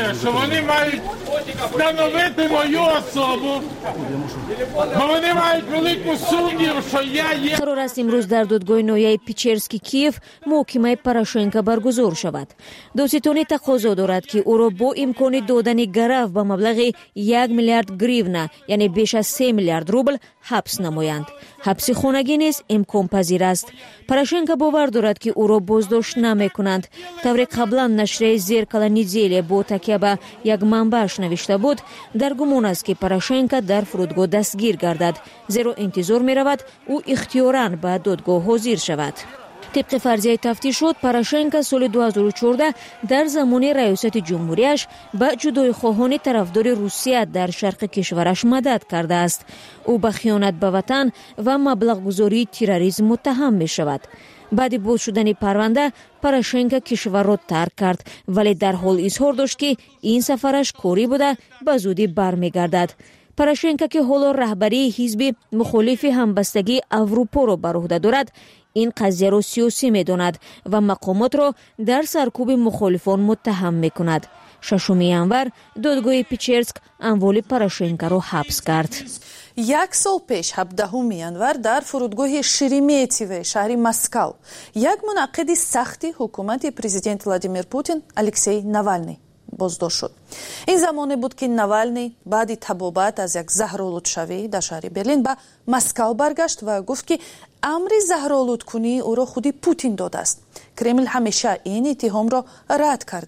қарор аст имрӯз дар додгоҳи ноҳияи Печерский Киев муҳокимаи Порошенко баргузор шавад. доситонӣ тақозо дорад, ки ӯро бо имкони додани гарав ба маблағи як миллиард гривна, яъне беш аз се миллиард рубл ҳабс намоянд. ҳабси хонагӣ низ имконпазир аст. Порошенко бовар дорад, ки ӯро боздошт намекунанд. тавре қаблан нашрияи Зеркала неделя бо такя ба як манбааш навишта буд, дар гумон аст, ки Порошенко дар фурудгоҳ дастгир гардад, зеро интизор меравад ӯ ихтиёран ба додгоҳ ҳозир шавад. طبق فرضیه تفتیشات پاروشенکو سال دو هزار و چهارده در زمان ریاست جمهوریش به جدای خواهان طرفدار روسیه در شرق کشورش مدد کرده است. او به خیانت به وطن و مبلغ گذاری تروریسم متهم می شود. بعد باز شدن پرونده پاروشنکو کشور را ترک کرد، ولی در حال اظهار داشت که این سفرش کاری بوده به زودی برمیگردد. پاروشنکو که حالا رهبری حزب مخالف همبستگی اروپا را بر عهده دارد، این قضیه را سیاسی می داند و مقامات را در سرکوب مخالفان متهم می کند. ششم январ دادگاه پیچرسک اموال پاروشنکو را حبس کرد. یک سال پیش هفدهم январ در فرودگاه شریمیتیو شهر مسکو یک منعقد سختی حکومت پرزیدنت ولادیمیر پوتین الکسی ناوالنی بازداشت شد. این زمانی بود که ناوالنی بعد تبابت از یک زهرآلودشوی در شهر برلین به مسکو برگشت و گفت که امر زهرآلود کنی او را خودی پوتین داده است. کرمل همیشه این اتهام را رد کرده است.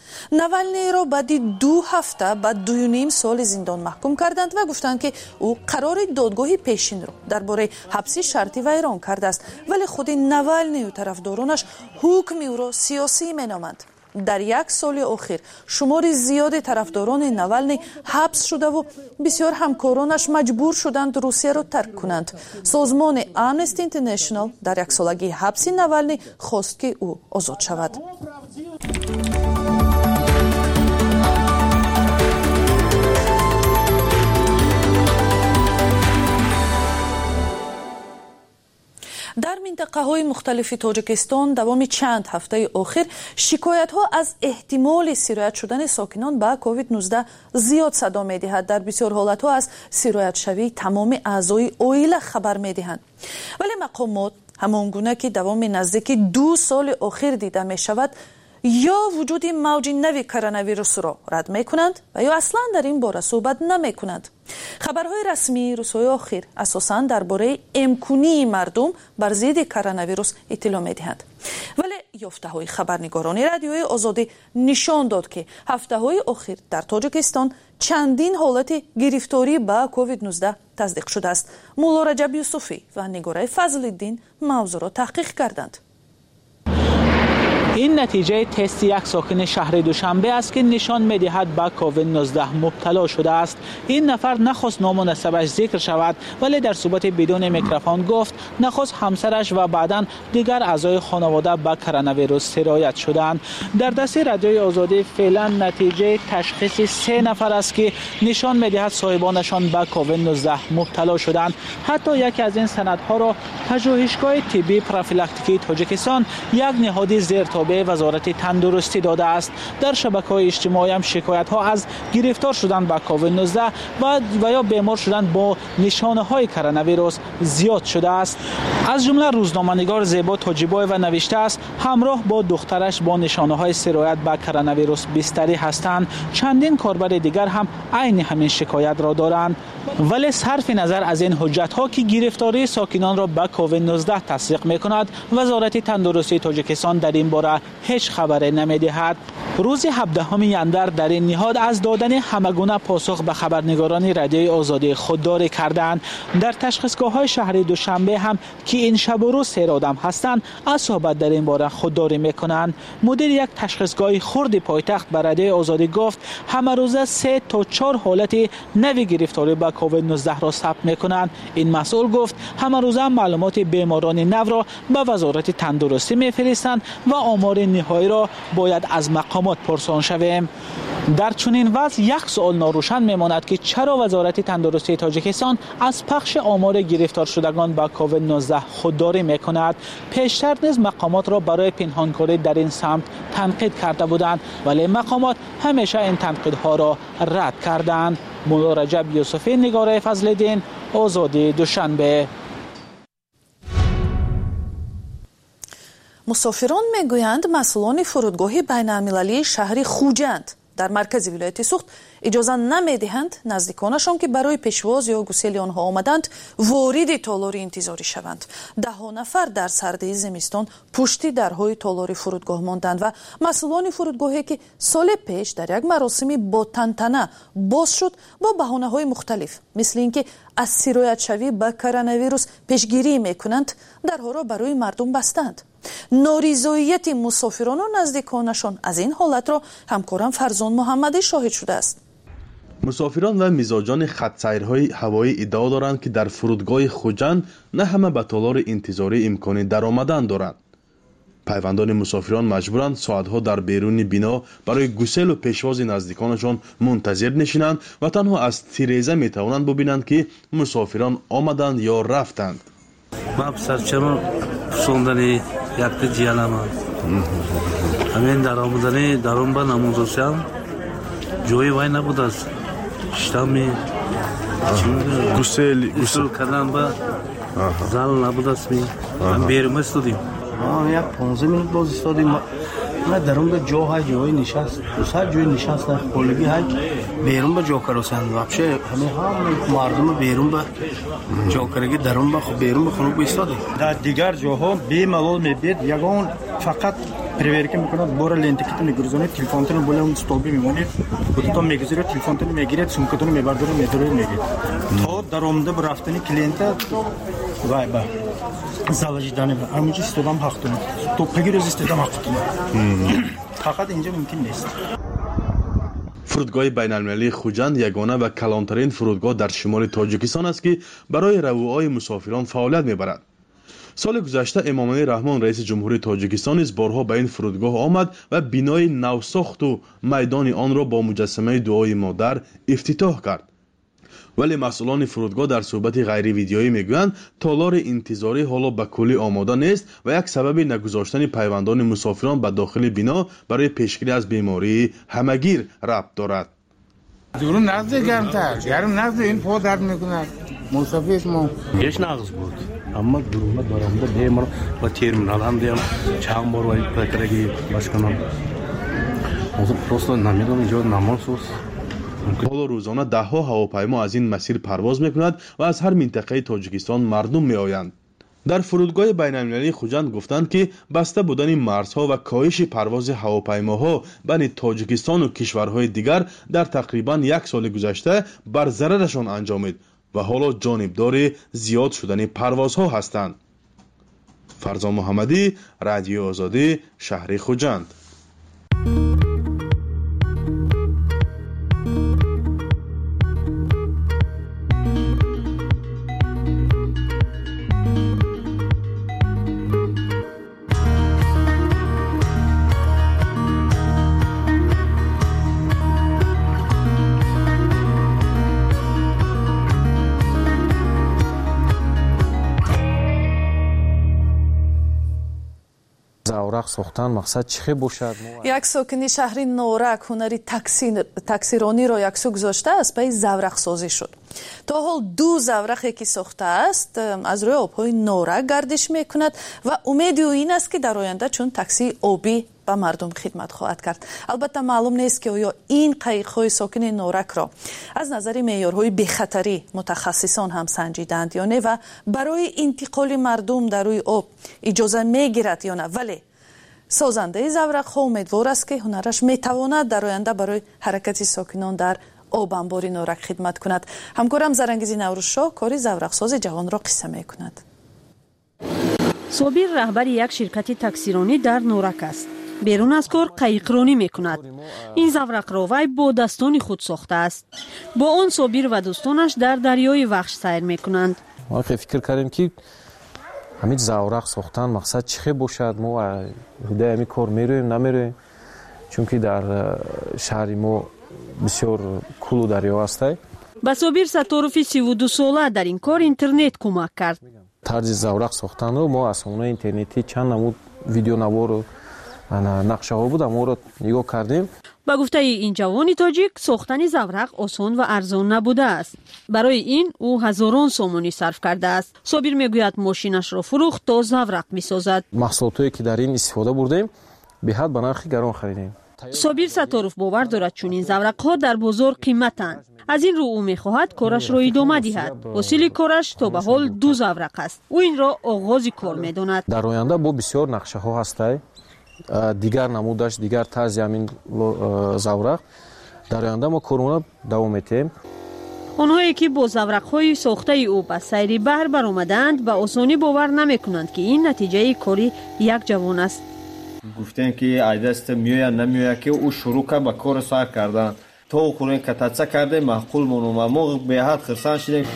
навальныйро баъди ду ҳафта ба дуюним соли зиндон маҳкум карданд ва гуфтанд ки ӯ қарори додгоҳи пешинро дар бораи ҳабси шартӣ вайрон кардааст, вале худи навальнию тарафдоронаш ҳукми ӯро сиёсӣ меноманд. дар як соли охир шумори зиёди тарафдорони навальный ҳабс шудаву бисёр ҳамкоронаш маҷбур шуданд русияро тарк кунанд. созмони Amnesty International дар яксолагии ҳабси навальный хост ки ӯ озод шавад. дар минтақаҳои мухталифи тоҷикистон давоми чанд ҳафтаи охир шикоятҳо аз эҳтимоли сироят шудани сокинон ба ковид нуздаҳ зиёд садо медиҳад. дар бисёр ҳолатҳо аз сироятшавии тамоми аъзои оила хабар медиҳанд. вале мақомот ҳамон гуна ки давоми наздики ду соли охир дида мешавад, ё вуҷуди мавҷи нави коронавирусро рад мекунанд ва ё аслан дар ин бора суҳбат намекунанд. хабарҳои расмии рӯзҳои охир асосан дар бораи эмкунии мардум бар зидди коронавирус иттилоъ медиҳанд. вале ёфтаҳои хабарнигорони радиои озодӣ нишон дод ки ҳафтаҳои охир дар тоҷикистон чандин ҳолати гирифторӣ ба ковид нуздаҳ тасдиқ шудааст. мулло Раҷаб Юсуфӣ ва Нигораи Фазлиддин мавзӯъро таҳқиқ карданд. این نتیجه تست یک ساکن شهر دوشنبه است که نشان می‌دهد به کووید نوزده مبتلا شده است. این نفر نخواست نام و نسبش ذکر شود، ولی در صحبت بدون میکروفون گفت نخواست همسرش و بعداً دیگر اعضای خانواده به کرونا سرایت شدند. در دست رادیوی آزادی فعلا نتیجه تشخیص سه نفر است که نشان می‌دهد صاحبانشان به کووید نوزده مبتلا شدند. حتی یکی از این سندها را پژوهشگاه طبی پروفیلاکتیکی تاجیکستان یک نهاد زیر به وزارت تندرستی داده است. در شبکه‌های اجتماعی هم شکایت‌ها از گرفتار شدن با کووید نوزده و و یا بیمار شدن با نشانه‌های کرونا زیاد شده است. از جمله روزنامه‌نگار زیبا تاجیبای و نوشته است همراه با دخترش با نشانه‌های سرایت به کرونا بستری هستند. چندین کاربر دیگر هم عین همین شکایت را دارند. ولی صرف نظر از این حجت‌ها که گرفتاری ساکنان را به کووید نوزده تصدیق می‌کند، وزارت تندرستی تاجیکستان در این باره هیچ خبری نمی‌دهد. روز هفدهم یندر در این نهاد از دادن همگونه پاسخ به خبرنگاران رادیوی آزادی خودداری کردند. در تشخیصگاه‌های شهر دوشنبه هم که این شب و روز سه آدم هستند از صحبت در این باره خودداری می‌کنند. مدیر یک تشخیصگاه خرد پایتخت به رادیوی آزادی گفت همه روزه سه تا چهار حالت نوی گرفتاری به کووید نوزده را ثبت می‌کنند. این مسئول گفت همه روزه معلومات بیماران نو را به وزارت تندرستی می‌فرستند و آمار نهایی را باید از مقامات پرسان شویم. در چنین وضع یک سوال ناروشن میماند که چرا وزارت تندرستی تاجیکستان از پخش آمار گرفتار شدگان با کووید نوزده خودداری میکند. پیشتر نیز مقامات را برای پنهانکاری در این سمت تنقید کرده بودند، ولی مقامات همیشه این تنقیدها را رد کردند. مولو رجب یوسفی، نگاره فضل‌الدین، آزادی دوشنبه. мусофирон мегӯянд масъулони фурудгоҳи байналмилалии шаҳри хуҷанд дар маркази вилояти суғд иҷоза намедиҳанд наздиконашон ки барои пешвоз ё гусели онҳо омаданд вориди толори интизорӣ шаванд. даҳҳо нафар дар сардии зимистон пушти дарҳои толори фурудгоҳ монданд ва масъулони фурудгоҳе ки соли пеш дар як маросими ботантана боз шуд бо баҳонаҳои мухталиф мисли ин ки аз сироятшавӣ ба коронавирус пешгирӣ мекунанд дарҳоро барои мардум бастанд. норизоияти мусофирону наздиконашон аз ин ҳолатро ҳамкорам Фарзон Муҳаммадӣ шоҳид шудааст. мусофирон ва мизоҷони хатсайрҳои ҳавоӣ иддао доранд ки дар фурудгоҳи хуҷанд на ҳама ба толори интизорӣ имкони даромадан доранд. пайвандони мусофирон маҷбуранд соатҳо дар беруни бино барои гуселу пешвози наздиконашон мунтазир нишинанд ва танҳо аз тиреза метавонанд бубинанд ки мусофирон омаданд ё рафтанд. ман писарчаро пусондани якта ҷиянамам. ҳамин даромадани даром ба намозошам ҷои вай набудааст. штамми гусел гусел кардан ба зал набудааст. ҳам берума истодем. як понздаҳ минут боз истодем. ма дарун ба ҷо ҳай ҷои нишаст. дусад ҷои нишаст на холиги ҳай берун ба ҷокаросанд. вообще ҳамин ҳама мардум берун ба ҷокараги дарун ба берун ба хунук истодем. дар дигар ҷоҳо бемалол мебед. ягон фақат проверка میکنند بار لنتیکت میگذارید تلفنتون بالا اون استوبی میمونید خودتون میگذارید تلفنتون میگیرید سومکتون میبردارید میذارید میرید تا در اومده به رفتن کلینت وای با زالجدانه همونجا استفاده حقتونه تو پگیرز استفاده حقتونه فقط اینجا ممکن نیست. فرودگاه بین‌المللی خوجند یگانه و کلانترین فرودگاه در شمال تاجیکستان است که برای رووهای مسافران فعالیت میبرد. سال گذشته امامعلی رحمان رئیس جمهوری تاجیکستان نیز بارها به این فرودگاه آمد و بینای نوساخت و میدان آن را با مجسمه دعای مادر افتتاح کرد. ولی مسئولان فرودگاه در صحبت غیر ویدیویی میگویند تالار انتظاری حالا به کلی آماده نیست و یک سبب نگذاشتن پیوندان مسافران به داخل بنا برای پیشگیری از بیماری همگیر ربط دارد. دورو نزد گرمتر گرم نزد این پا درد میکنه مسافر ما هیچ نقص بود اما durumda dönemde bemar ve terminaldan diyorum çağım var ve pekiregi başkanım o просто намедон اینجا намонсус. حالا روزانه ده ها هواپیما از این مسیر پرواز میکند و از هر منطقه تاجیکستان مردم میآیند. در فرودگاه بین‌المللی خوجند گفتند که بسته بودن مرزها و کاهش پرواز هواپیماها بین تاجیکستان و کشورهای دیگر در تقریبا یک سال گذشته بر ضررشان انجامید و حالا جانبدار زیاد شدن پروازها هستند. فرزان محمدی، رادیو آزادی، شهر خوجند. заврақ сохтан мақсад чӣ бошад? як сокини шаҳри норак ҳунари таксирониро яксу гузоштааст ба заврақсозӣ шуд. то ҳол ду заврақе ки сохтааст аз рӯи обҳои норак гардиш мекунад ва умеди ӯ ин аст ки дар оянда чун таксии обӣ ба мардум хидмат хоҳад кард. албатта маълум нест ки оё ин қайиқҳои сокини норакро аз назари меъёрҳои бехатарӣ мутахассисон ҳам санҷиданд ё не ва барои интиқоли мардум дар рӯи об иҷоза мегирад ё на. вале созандаи заврақҳо умедвор аст ки ҳунараш метавонад дар оянда барои ҳаракати сокинон дар обанбори норак хидмат кунад. ҳамкорам зарангизи наврӯзшоҳ кори заврақсози ҷавонро қисса мекунад. собир раҳбари як ширкати таксиронӣ дар норак аст. берун аз кор қайиқронӣ мекунад. ин заврақро вай бо дастони худ сохтааст. бо он собир ва дӯстонаш дар дарёи вахш сайр мекунанд. мо фикр кардем ки ҳамин заврақ сохтан мақсад чӣ бошад? мо ҳудаи ҳамин кор мероем намероем? чунки дар шаҳри мо бисёр кӯлу дарё астай. ба собир сатторови сиву ду сола дар ин кор интернет кӯмак кард. тарзи заврақ сохтанро мо аз сонаи интернетӣ чанд намуд видеонавору нақшаҳо буд аморо нигоҳ кардем. ба гуфтаи ин ҷавони тоҷик сохтани заврақ осон ва арзон набудааст. барои ин ӯ ҳазорон сомонӣ сарф кардааст. собир мегӯяд мошинашро фурӯхт то заврақ месозад. маҳсулотое ки дар ин истифода бурдем беҳад ба нархи гарон харидем. собир сатторов бовар дорад чунин заврақҳо дар бозор қиматанд. аз ин рӯ ӯ мехоҳад корашро идома диҳад. ҳосили кораш то ба ҳол ду заврақ аст. ӯ инро оғози кор медонад. дар оянда бо бисёр нақшаҳо ҳастай дигар намудаш дигар тарзи ҳамин заврақ дар оянда мо корона давом метем. онҳое ки бо заврақҳои сохтаи ӯ ба сайри баҳр баромаданд ба осонӣ бовар намекунанд ки ин натиҷаи кори як ҷавон аст. гуфтем ки айдаст меояд намеояд ки ӯ шурӯъ кард ба кори сар кардан то хӯрен кататса кардем маъқул мономад мо беҳад хирсан шудем.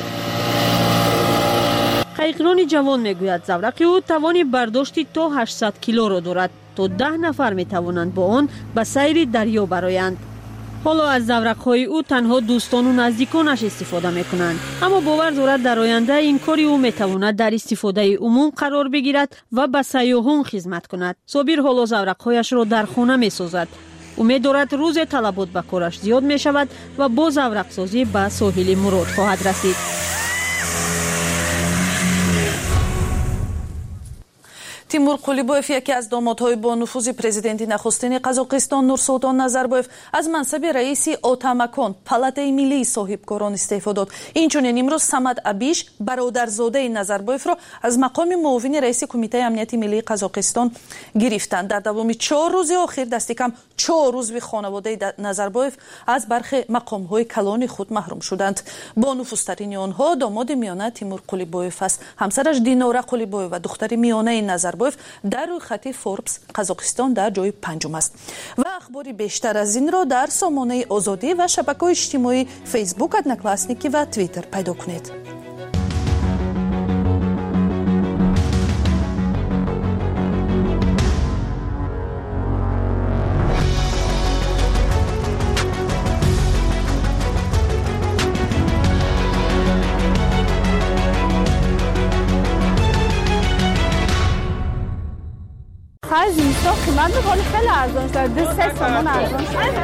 қайиқрони ҷавон мегӯяд заврақи ӯ тавони бардошти то ҳаштсад килоро дорад. то даҳ нафар метавонанд бо он ба сайри дарё бароянд. ҳоло аз заврақҳои ӯ танҳо дӯстону наздиконаш истифода мекунанд. аммо бовар дорад дар оянда ин кори ӯ метавонад дар истифодаи умум қарор бигирад ва ба сайёҳон хизмат кунад. собир ҳоло заврақҳояшро дар хона месозад. умед дорад рӯзе талабот ба кораш зиёд мешавад ва бо заврақсозӣ ба соҳили мурод хоҳад расид. тимур қулибоев, яке аз домодҳои бо нуфузи президенти нахустини қазоқистон Нурсултон Назарбоев, аз мансаби раиси Отамакон палатаи миллии соҳибкорон истеъфо дод. Инчунин имрӯз Самат Абиш бародарзодаи Назарбоевро аз мақоми муовини раиси кумитаи амнияти миллии Қазоқистон гирифтанд. дар давоми чор рӯзи охир дасти кам чор узви хонаводаи Назарбоев аз бархи мақомҳои калони худ маҳрум шуданд. бо нуфузтарини онҳо домоди миёна Тимур Қулибоев аст. ҳамсараш Динора Қулибоева духтари миёнаи Назарбоев дар рӯйхати Forbes Қазоқистон дар ҷои панҷум аст. ва ахбори бештар аз инро дар сомонаи Озодӣ ва шабакаҳои иҷтимоии Facebook, Одноклассники ва Twitter пайдо кунед. از اینستا قیمت خیلی خیلی ارزان شد. دو سه تومان ارزان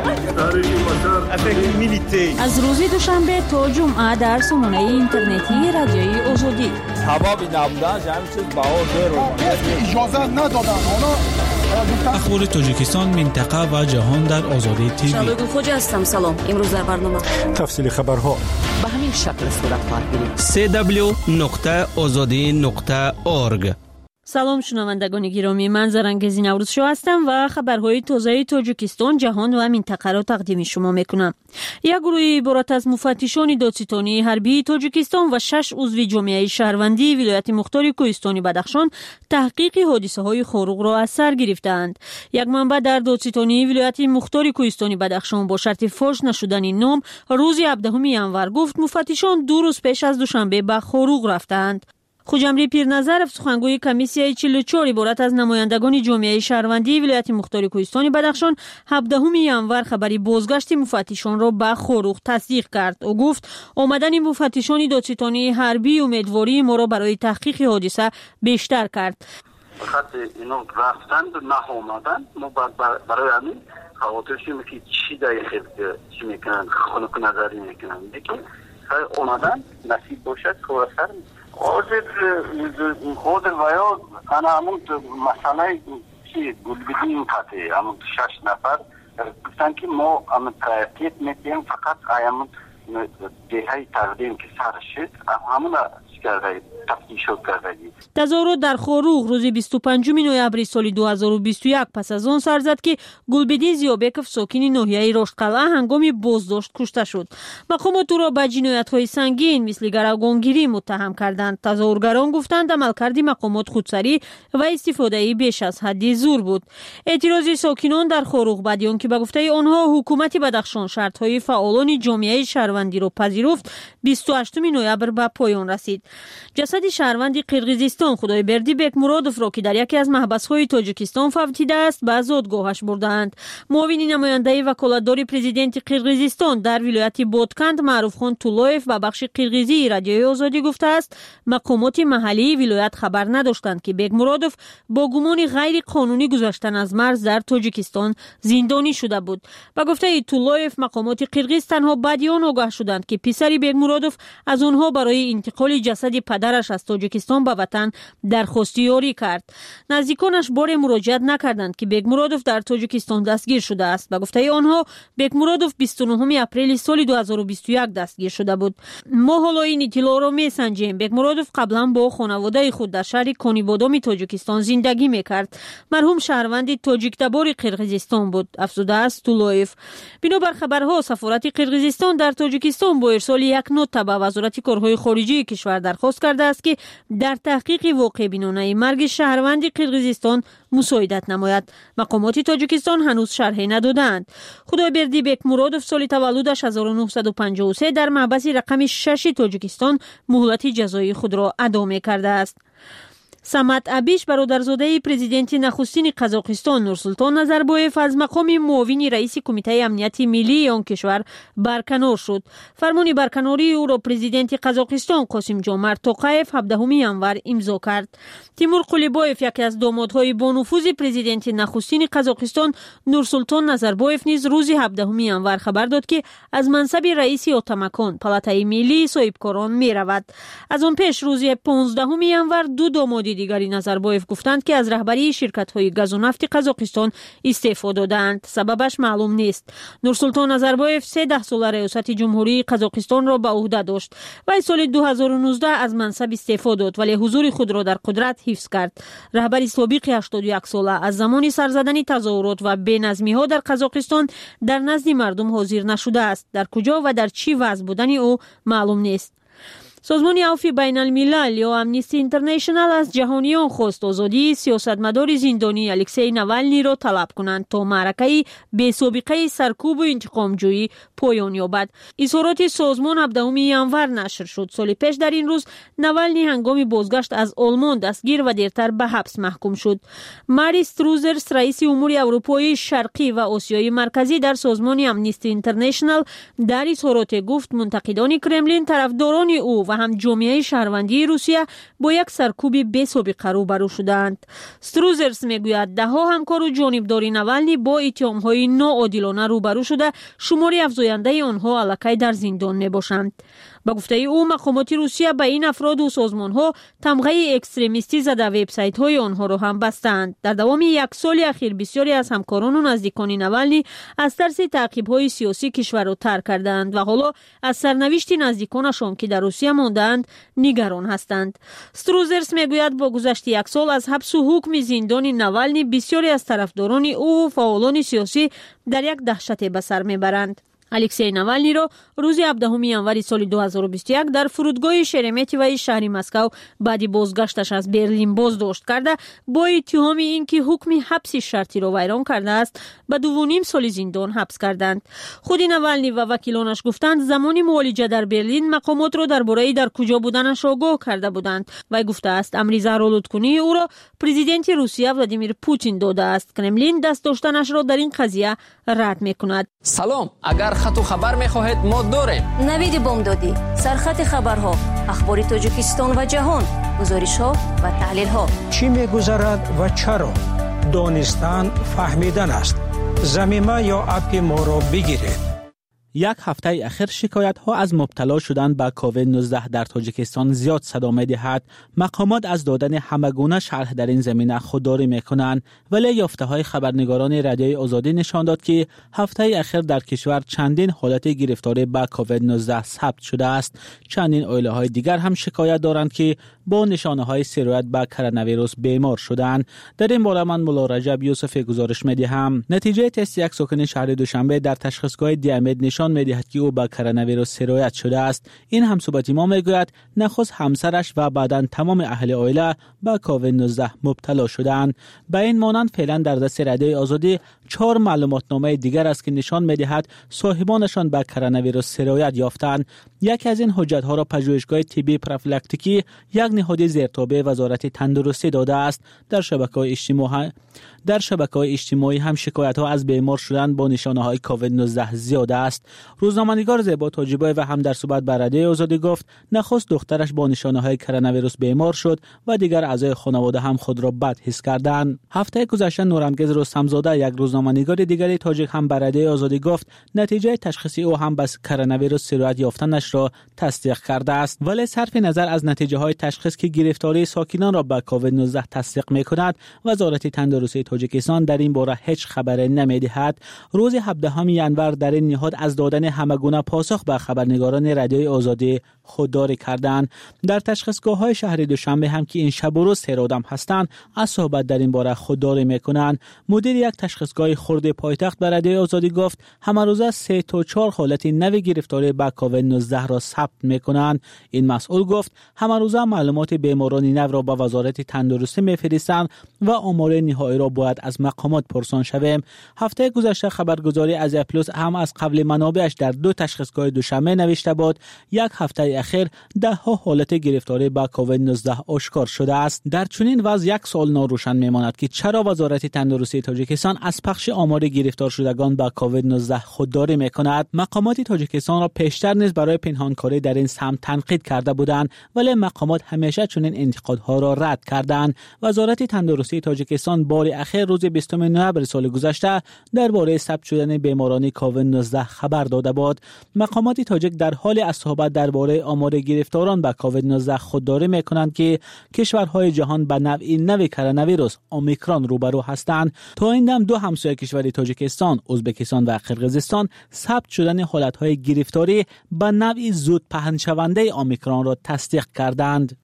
شد. از روز دوشنبه تا جمعه در سامانه اینترنتی رادیوی آزادی. سببی نبودن همین چیز بها زیرو. اجازه ندادن. اخبار تاجیکستان، منطقه و جهان در آزادی تیوی. شبگو خوجه هستم. سلام. امروز در برنامه تفصیل خبرها به همین شکل صورت خواهد گرفت. سه دبلیو نقطه آزادی نقطه اورگ. سلام شنوندگان گرامی، من زرنگزی نوروزشو هستم و خبرهای تازه تاجیکستان، جهان و منطقه را تقدیم شما میکنم. یک گروه عبارت از مفتشان دادستانی حربی تاجیکستان و شش عضو جامعه شهروندی ولایت مختار کوهستان بدخشان تحقیق حادثه های خاروق را از سر گرفتند. یک منبع در دادستانی ولایت مختار کوهستان بدخشان با شرط فاش نشدن نام روز هفدهم ژانویه گفت مفتشان دو روز پیش از دوشنبه به خاروق رفتند. خوجمری پیرنظرов سخنگوی کمیسیای چهل و چهار عبارت از نمایندگان جامعه شهروندی ولایت مختار کوهستان بدخشان هفدهم ژانویه خبری بازگشت مفتشان را به خاروق تصدیق کرد. او گفت آمدن مفتشان دادستانی حربی امیدواری ما را برای تحقیق حادثه بیشتر کرد. فقط اینا رفتند و نه آمدن ما برای همین خواهدشیم که چی دقیقه چی میکنن خانق نظری میکنن لیکن آمدن نصیب باشد کارسر حاضر خود ویا انا همون مسئله چی گلبدین کتی همون شش نفر گفتن که ما همون ترکیت میتیم فقط همون دهی تقدیم که سر شد همون کرده تفتیشات کرده. تظاهرات در خاروق روز بیست و پنجم نوامبر سال دو هزار و بیست و یک پس از آن سر زد که گلبدین زیابکov ساکن ناحیه رشتقلعه هنگام بازداشت کشته شد. مقامات او را به جنایت‌های سنگین مثل گروگانگیری متهم کردند. تظاهرگران گفتند عملکرد مقامات خودسری و استفاده بیش از حد زور بود. اعتراض ساکنان در خاروق بعد آنکه به گفته آنها حکومت بدخشان شرط‌های فعالان جامعه شهروندی را پذیرفت بیست و هشتم نوامبر به پایان رسید. جسد شهروند قرقیزستان خدای بردی بکمرادوف را که در یکی از محبس‌های تاجیکستان فوتیده است به زادگاهش بردند. معاون نماینده وکالتدار پرزیدنت قرقیزستان در ولایت بادکند معروفخان طولایف به بخش قرقیزی رادیوی آزادی گفته است مقامات محلی ولایت خبر نداشتند که بکمرادوف با گمان غیر قانونی گذشتن از مرز در تاجیکستان زندانی شده بود. به گفته طولایف مقامات قرقیز تنها بعد آن آگاه شدند که پسر بکمرادوف از آنها برای انتقال جسد پدرش از تاجیکستان به وطن درخواست یاری کرد. نزدیکانش بار مراجعت نکردند که بکمرادوف در تاجیکستان دستگیر شده است. به گفته آنها بکمرادوف بیست و نهم اپریل سال دو هزار و بیست و یک دستگیر شده بود. ما حالا این اطلاع را میسنجیم. بکمرادوف قبلا با خانواده خود در شهر کونیبادام تاجیکستان زندگی میکرد. مرحوم شهروند تاجیک تبار قرقیزستان بود، افزوده است طولایف. بنابر خبرها سفارت قرقیزستان در تاجیکستان با ارسال یک نوت به وزارت کارهای خارجه کشور درخواست کرده است که در تحقیق واقع بینانه مرگ شهروند قرقیزستان مساعدت نماید. مقامات تاجیکستان هنوز شرحی ندادند. خدایبردی بکمرادوف سال تولدش هزار و نهصد و پنجاه و سه در محبس رقم شش تاجیکستان مهلت جزایی خود را ادا کرده است. سمت ابیش برادرزاده پرزیدنت نخستین قزاقستان نورسولتان نظربایف از مقام معاون رئیس کمیته امنیت ملی آن کشور برکنار شد. فرمان برکناری او را پرزیدنت قزاقستان قاسم جمعت توقیف هفدهم ژانویه امضا کرد. تیمور قلیبایف یکی از دامادهای با نفوذ پرزیدنت نخستین قزاقستان نورسولتان نظربایف نیز روز هفدهم ژانویه خبر داد که از منصب رئیس اتامکان پالاتای ملی صاحبکاران می رود. از آن پیش روز پانزدهم ژانویه دو داماد سوی دیگری نظربایف گفتند که از رهبری شرکت‌های گاز و نفت قزاقستان استعفا دادند. سببش معلوم نیست. نورسلطان نظربایف سیزده ساله ریاست جمهوری قزاقستان را به عهده داشت و سال دو هزار و نوزده از منصب استعفا داد ولی حضور خود را در قدرت حفظ کرد. رهبر سابق هشتاد و یک ساله از زمان سرزدن تظاهرات و بی‌نظمی‌ها در قزاقستان در نزد مردم حاضر نشده است. در کجا و در چی وضع بودن او معلوم نیست. سازمان عفو بین الملل یا امنیستی اینترنشنال از جهانیان خواست آزادی سیاستمدار زندانی الکسی ناوالنی را طلب کنند تا معرکه بی سابقه سرکوب و انتقام جویی پایان یابد. اظهارات سازمان هفدهم ژانویه نشر شد. سال پیش در این روز ناوالنی هنگام بازگشت از آلمان دستگیر و دیرتر به حبس محکوم شد. ماری ستروزرس رئیس امور اروپای شرقی و آسیای مرکزی در سازمان امنیستی اینترنشنال در اظهارات گفت منتقدان کرملین طرفداران او و هم جامعه شهروندی روسیه با یک سرکوب بی سابقه روبرو شدند. ستروزرس میگوید ده ها همکار و جانبدار ناوالنی با اتهام‌های ناعادلانه روبرو شده، شماری افزاینده آنها الکی در زندان میباشند. با گفته او مقامات روسیه به این افراد و سازمان‌ها تمغه اکستریمیستی زده وبسایت‌های آنها را هم بستند. در دوام یک سال اخیر بسیاری از همکاران و نزدیکان ناوالنی از ترس تعقیب‌های سیاسی کشور را ترک کردند و حالا از سرنوشت نزدیکانشان که در روسیه ماندند نگران هستند. ستروزرس میگوید با گذشت یک سال از حبس و حکم زندان ناوالنی بسیاری از طرفداران او و فعالان سیاسی در یک دهشت به سر میبرند. الکسی ناوالنی را روز هفدهم ژانویه سال دو هزار و بیست و یک در فرودگاه شرمتیوی شهر مسکو بعد بازگشتش از برلین بازداشت کرده با اتهام اینکه حکم حبس شرطی را ویران کرده است به دو و نیم سال زندان حبس کردند. خود ناوالنی و وکیلانش گفتند زمان معالجه در برلین مقامات را درباره در کجا بودنش آگاه کرده بودند. وی گفته است امر زهرآلودکنی او را پرزیدنت روسیه ولادیمیر پوتین داده است. کرملین دست داشتنش را در این قضیه رد میکند. سلام، اگر خط و خبر میخواهید ما داریم. نوید بامدادی، سرخط خبرها، اخبار تاجیکستان و جهان، گزارش‌ها و تحلیل‌ها. چی میگذرد و چرا؟ دانستن فهمیدن است. ضمیمه یا اپ ما را بگیرید. یک هفته اخیر شکایت ها از مبتلا شدن به کووید نوزده در تاجیکستان زیاد صدا می دهد. مقامات از دادن همگونه شرح در این زمینه خودداری می کنند، ولی یافته های خبرنگاران رادیوی آزادی نشان داد که هفته اخیر در کشور چندین حالت گرفتاری به کووید نوزده ثبت شده است. چندین عائله های دیگر هم شکایت دارند که با نشانه های سرایت به کرونا ویروس بیمار شدند. در این باره من مولا رجب یوسف گزارش می دهم. نتیجه تست یک ساکن شهر دوشنبه در تشخیصگاه دیامید نشان می دهد که او به کرونا ویروس سرایت شده است. این همصحبت ما می گوید نخست همسرش و بعداً تمام اهل عائله به کووید نوزده مبتلا شدند. به این مانند فعلا در دست رادیوی آزادی چهار معلوماتنامه دیگر است که نشان می دهد صاحبانشان به کرونا ویروس سرایت یافتند. یکی از این حجت ها را پژوهشگاه طبی پروفیلاکتیکی یک نهاد زیرتابع وزارت تندرستی داده است. در شبکه‌های اجتماعی در شبکه‌های اجتماعی هم شکایت ها از بیمار شدن با نشانه های کووید نوزده زیاد است. روزنامه‌نگار زیبا تاجیبای و هم در صحبت با رادیوی آزادی گفت نخست دخترش با نشانه های کرونا ویروس بیمار شد و دیگر اعضای خانواده هم خود را بد حس کردند. هفته گذشته نورانگیز رستمزاده یک روزنامه‌نگار دیگری تاجیک هم با رادیوی آزادی گفت نتیجه تشخیصی او هم به کرونا ویروس سرایت یافتنش را تصدیق کرده است. ولی صرف نظر از نتیجه های تشخیص که گرفتاری ساکنان را به کووید نوزده تصدیق می‌کند، وزارت تندرستی تاجیکستان در این باره هیچ خبری نمی‌دهد. روز هفدهم ژانویه در این نهاد از دادن همگونه پاسخ به خبرنگاران رادیوی آزادی خودداری کردند. در تشخیصگاه‌های شهر دوشنبه هم که این شب و روز سرادم هستند از صحبت در این باره خودداری می‌کنند. مدیر یک تشخیصگاه خرد پایتخت به رادیوی آزادی گفت همه روزه سه تا چهار حالت نوی گرفتاری به کووید نوزده را ثبت می‌کنند. این مسئول گفت همه روزه معلومات بیماران نو را به وزارت تندرستی می‌فرستند و آمار نهایی را باید از مقامات پرسان شویم. هفته گذشته خبرگزاری از پلاس هم از قبل منابعش در دو تشخیصگاه دوشنبه نوشته بود یک هفته اخیر ده ها حالت گرفتاری به کووید نوزده آشکار شده است. در چنین وضع یک سوال ناروشن میماند که چرا وزارت تندرستی تاجیکستان از پخش آمار گرفتار شدگان به کووید نوزده خودداری میکند. مقامات تاجیکستان را پیشتر نیز برای پنهانکاری در این سمت تنقید کرده بودند، ولی مقامات همیشه چنین انتقادها را رد کردند. وزارت تندرستی تاجیکستان بار اخیر روز بیستم نوامبر سال گذشته درباره ثبت شدن بیماران کووید نوزده خبر داده بود. مقامات تاجیک در حال از صحبت درباره آمار گرفتاران به کووید نوزده خودداری میکنند که کشورهای جهان به نوع نو کرونا ویروس اومیکرون روبرو هستند. تا این دم دو همسایه کشور تاجیکستان، ازبکستان و قرقیزستان ثبت شدن حالتهای گرفتاری به نوع زود پهن شونده اومیکرون را تصدیق کردند.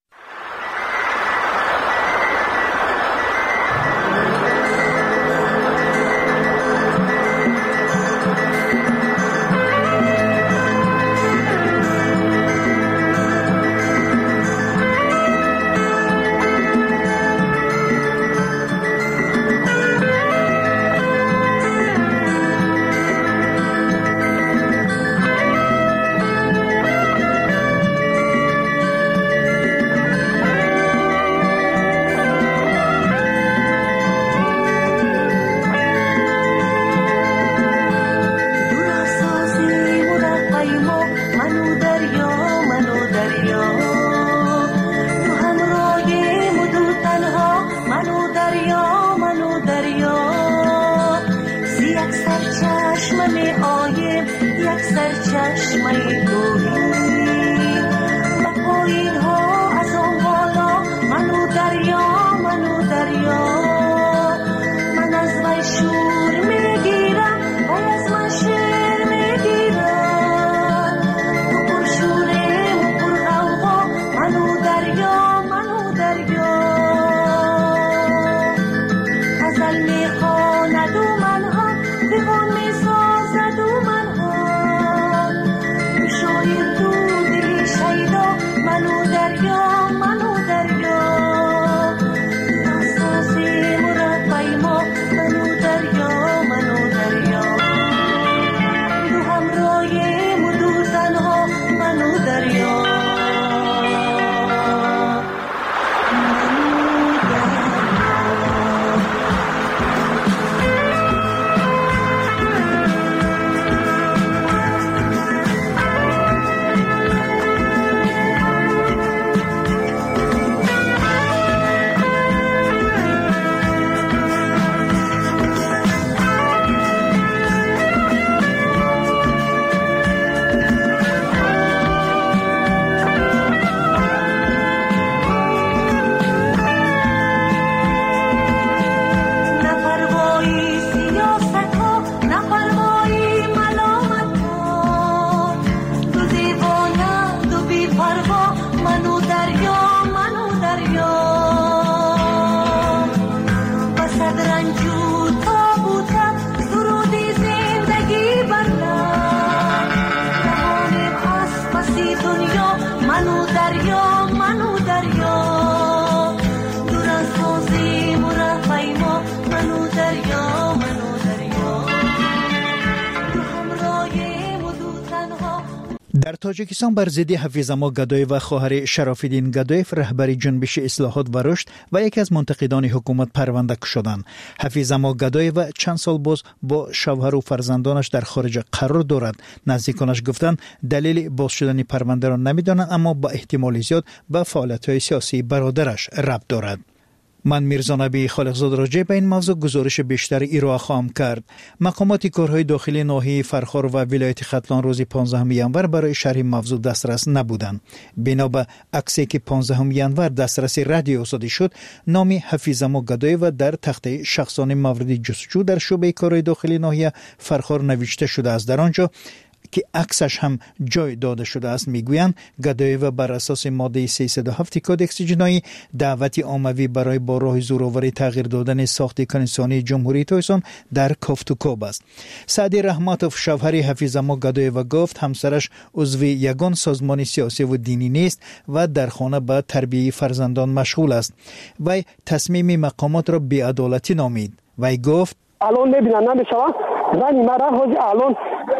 در تاجیکستان بر ضد حفیظ‌اما گدای و خواهر شراف‌الدین گدایف رهبر جنبش اصلاحات و رشد و یکی از منتقدان حکومت پرونده شدند. حفیظ‌اما گدای و چند سال باز با شوهر و فرزندانش در خارج قرار دارد. نزدیکانش گفتند دلیل باز شدن پرونده را نمی‌دانند، اما با احتمال زیاد به فعالیت‌های سیاسی برادرش ربط دارد. من میرزا نبی خالقزاد راجع به این موضوع گزارش بیشتر ارائه خواهم کرد. مقامات کارهای داخلی ناحیه فرخار و ولایت ختلان روز پانزدهم ینور برای شرح موضوع دسترس نبودند. بنا به عکسی که پانزدهم ینور دسترسی رادیو آزادی شد، نام حفیظ‌اما گدای و در تخته شخصان مورد جستجو در شعبه کارهای داخلی ناحیه فرخار نوشته شده است. در آنجا که عکسش هم جای داده شده است میگویند گدایو بر اساس ماده سیصد و هفت کودکس جنایی دعوتی عمومی برای با راه زورآوری تغییر دادن ساخت کنیسانی جمهوری تایسان در کافتوکاب است. سعدی رحمتوف شوهر حفیظ‌اما گدایو گفت همسرش عضو یگان سازمان سیاسی و دینی نیست و در خانه به تربیت فرزندان مشغول است. وی تصمیم مقامات را بی‌عدالتی نامید. وی گفت الان میبینن نمیشوند زنی من را حاجی الان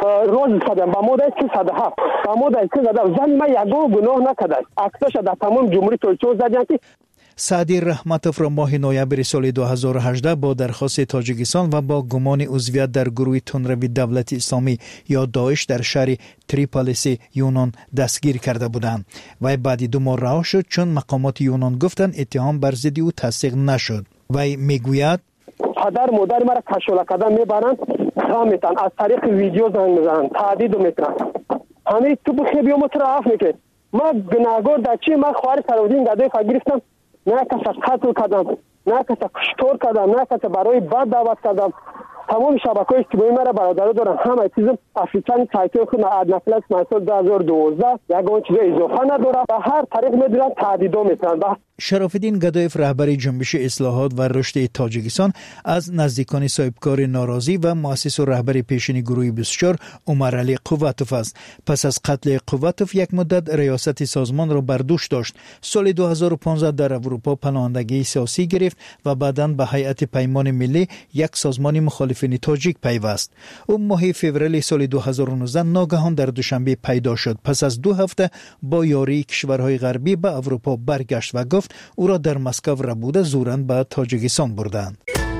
روز سادم با ماده سیصد و هفت با ماده سیصد و هفت زنی من یگان گناه نکرده اکتش در تمام جمهوری تویچو زدن که سعدی رحمتوف را ماه نوامبر سال دو هزار و هجده با درخواست تاجیکستان و با گمان عضویت در گروه تندروی دولت اسلامی یا داعش در شهر تریپولیس یونان دستگیر کرده بودند. وی بعد دو ماه رها شد چون مقامات یونان گفتند اتهام بر ضد او تصدیق نشد. وی میگوید پدر مادر مرا کشوله کردن میبرند تا میتن از طریق ویدیو زنگ میزنند تهدید میکنند همین تو بخیر بیام تو عفو میکنه ما گناهگار در چی؟ ما خواهر سرودین گدایف گرفتم، نه کس قتل کردم، نه کس کشتار کردم، نه کس برای بد دعوت کردم. تمام شبکه‌های اجتماعی مرا برادر دارن، همه چیزم افریقای سایت خود ادنفلکس مثلا دو هزار و دوازده یگان چیز اضافه نداره و هر طریق میدونن تهدیدا میکنن. شرافالدین گدایف رهبر جنبش اصلاحات و رشد تاجیکستان از نزدیکان صاحبکار ناراضی و مؤسس و رهبر پیشین گروه بیست و چهار عمرعلی قوتوف است. پس از قتل قوتوف یک مدت ریاست سازمان را بر دوش داشت. سال دو هزار و پانزده در اروپا پناهندگی سیاسی گرفت و بعداً به هیئت پیمان ملی یک سازمان مخالفین تاجیک پیوست. او ماه فوریه سال دو هزار و نوزده ناگهان در دوشنبه پیدا شد. پس از دو هفته با یاری کشورهای غربی به اروپا برگشت و گفت او را در مسکو ربوده زوراً به تاجیکستان بردند.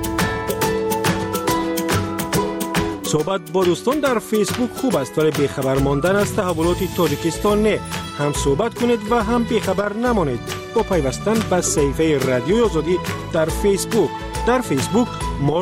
صحبت با دوستان در فیسبوک خوب است ولی بیخبر ماندن از تحولات تاجیکستان نه. هم صحبت کنید و هم بیخبر نمانید با پیوستن به صفحه رادیوی آزادی در فیسبوک. در فیسبوک ما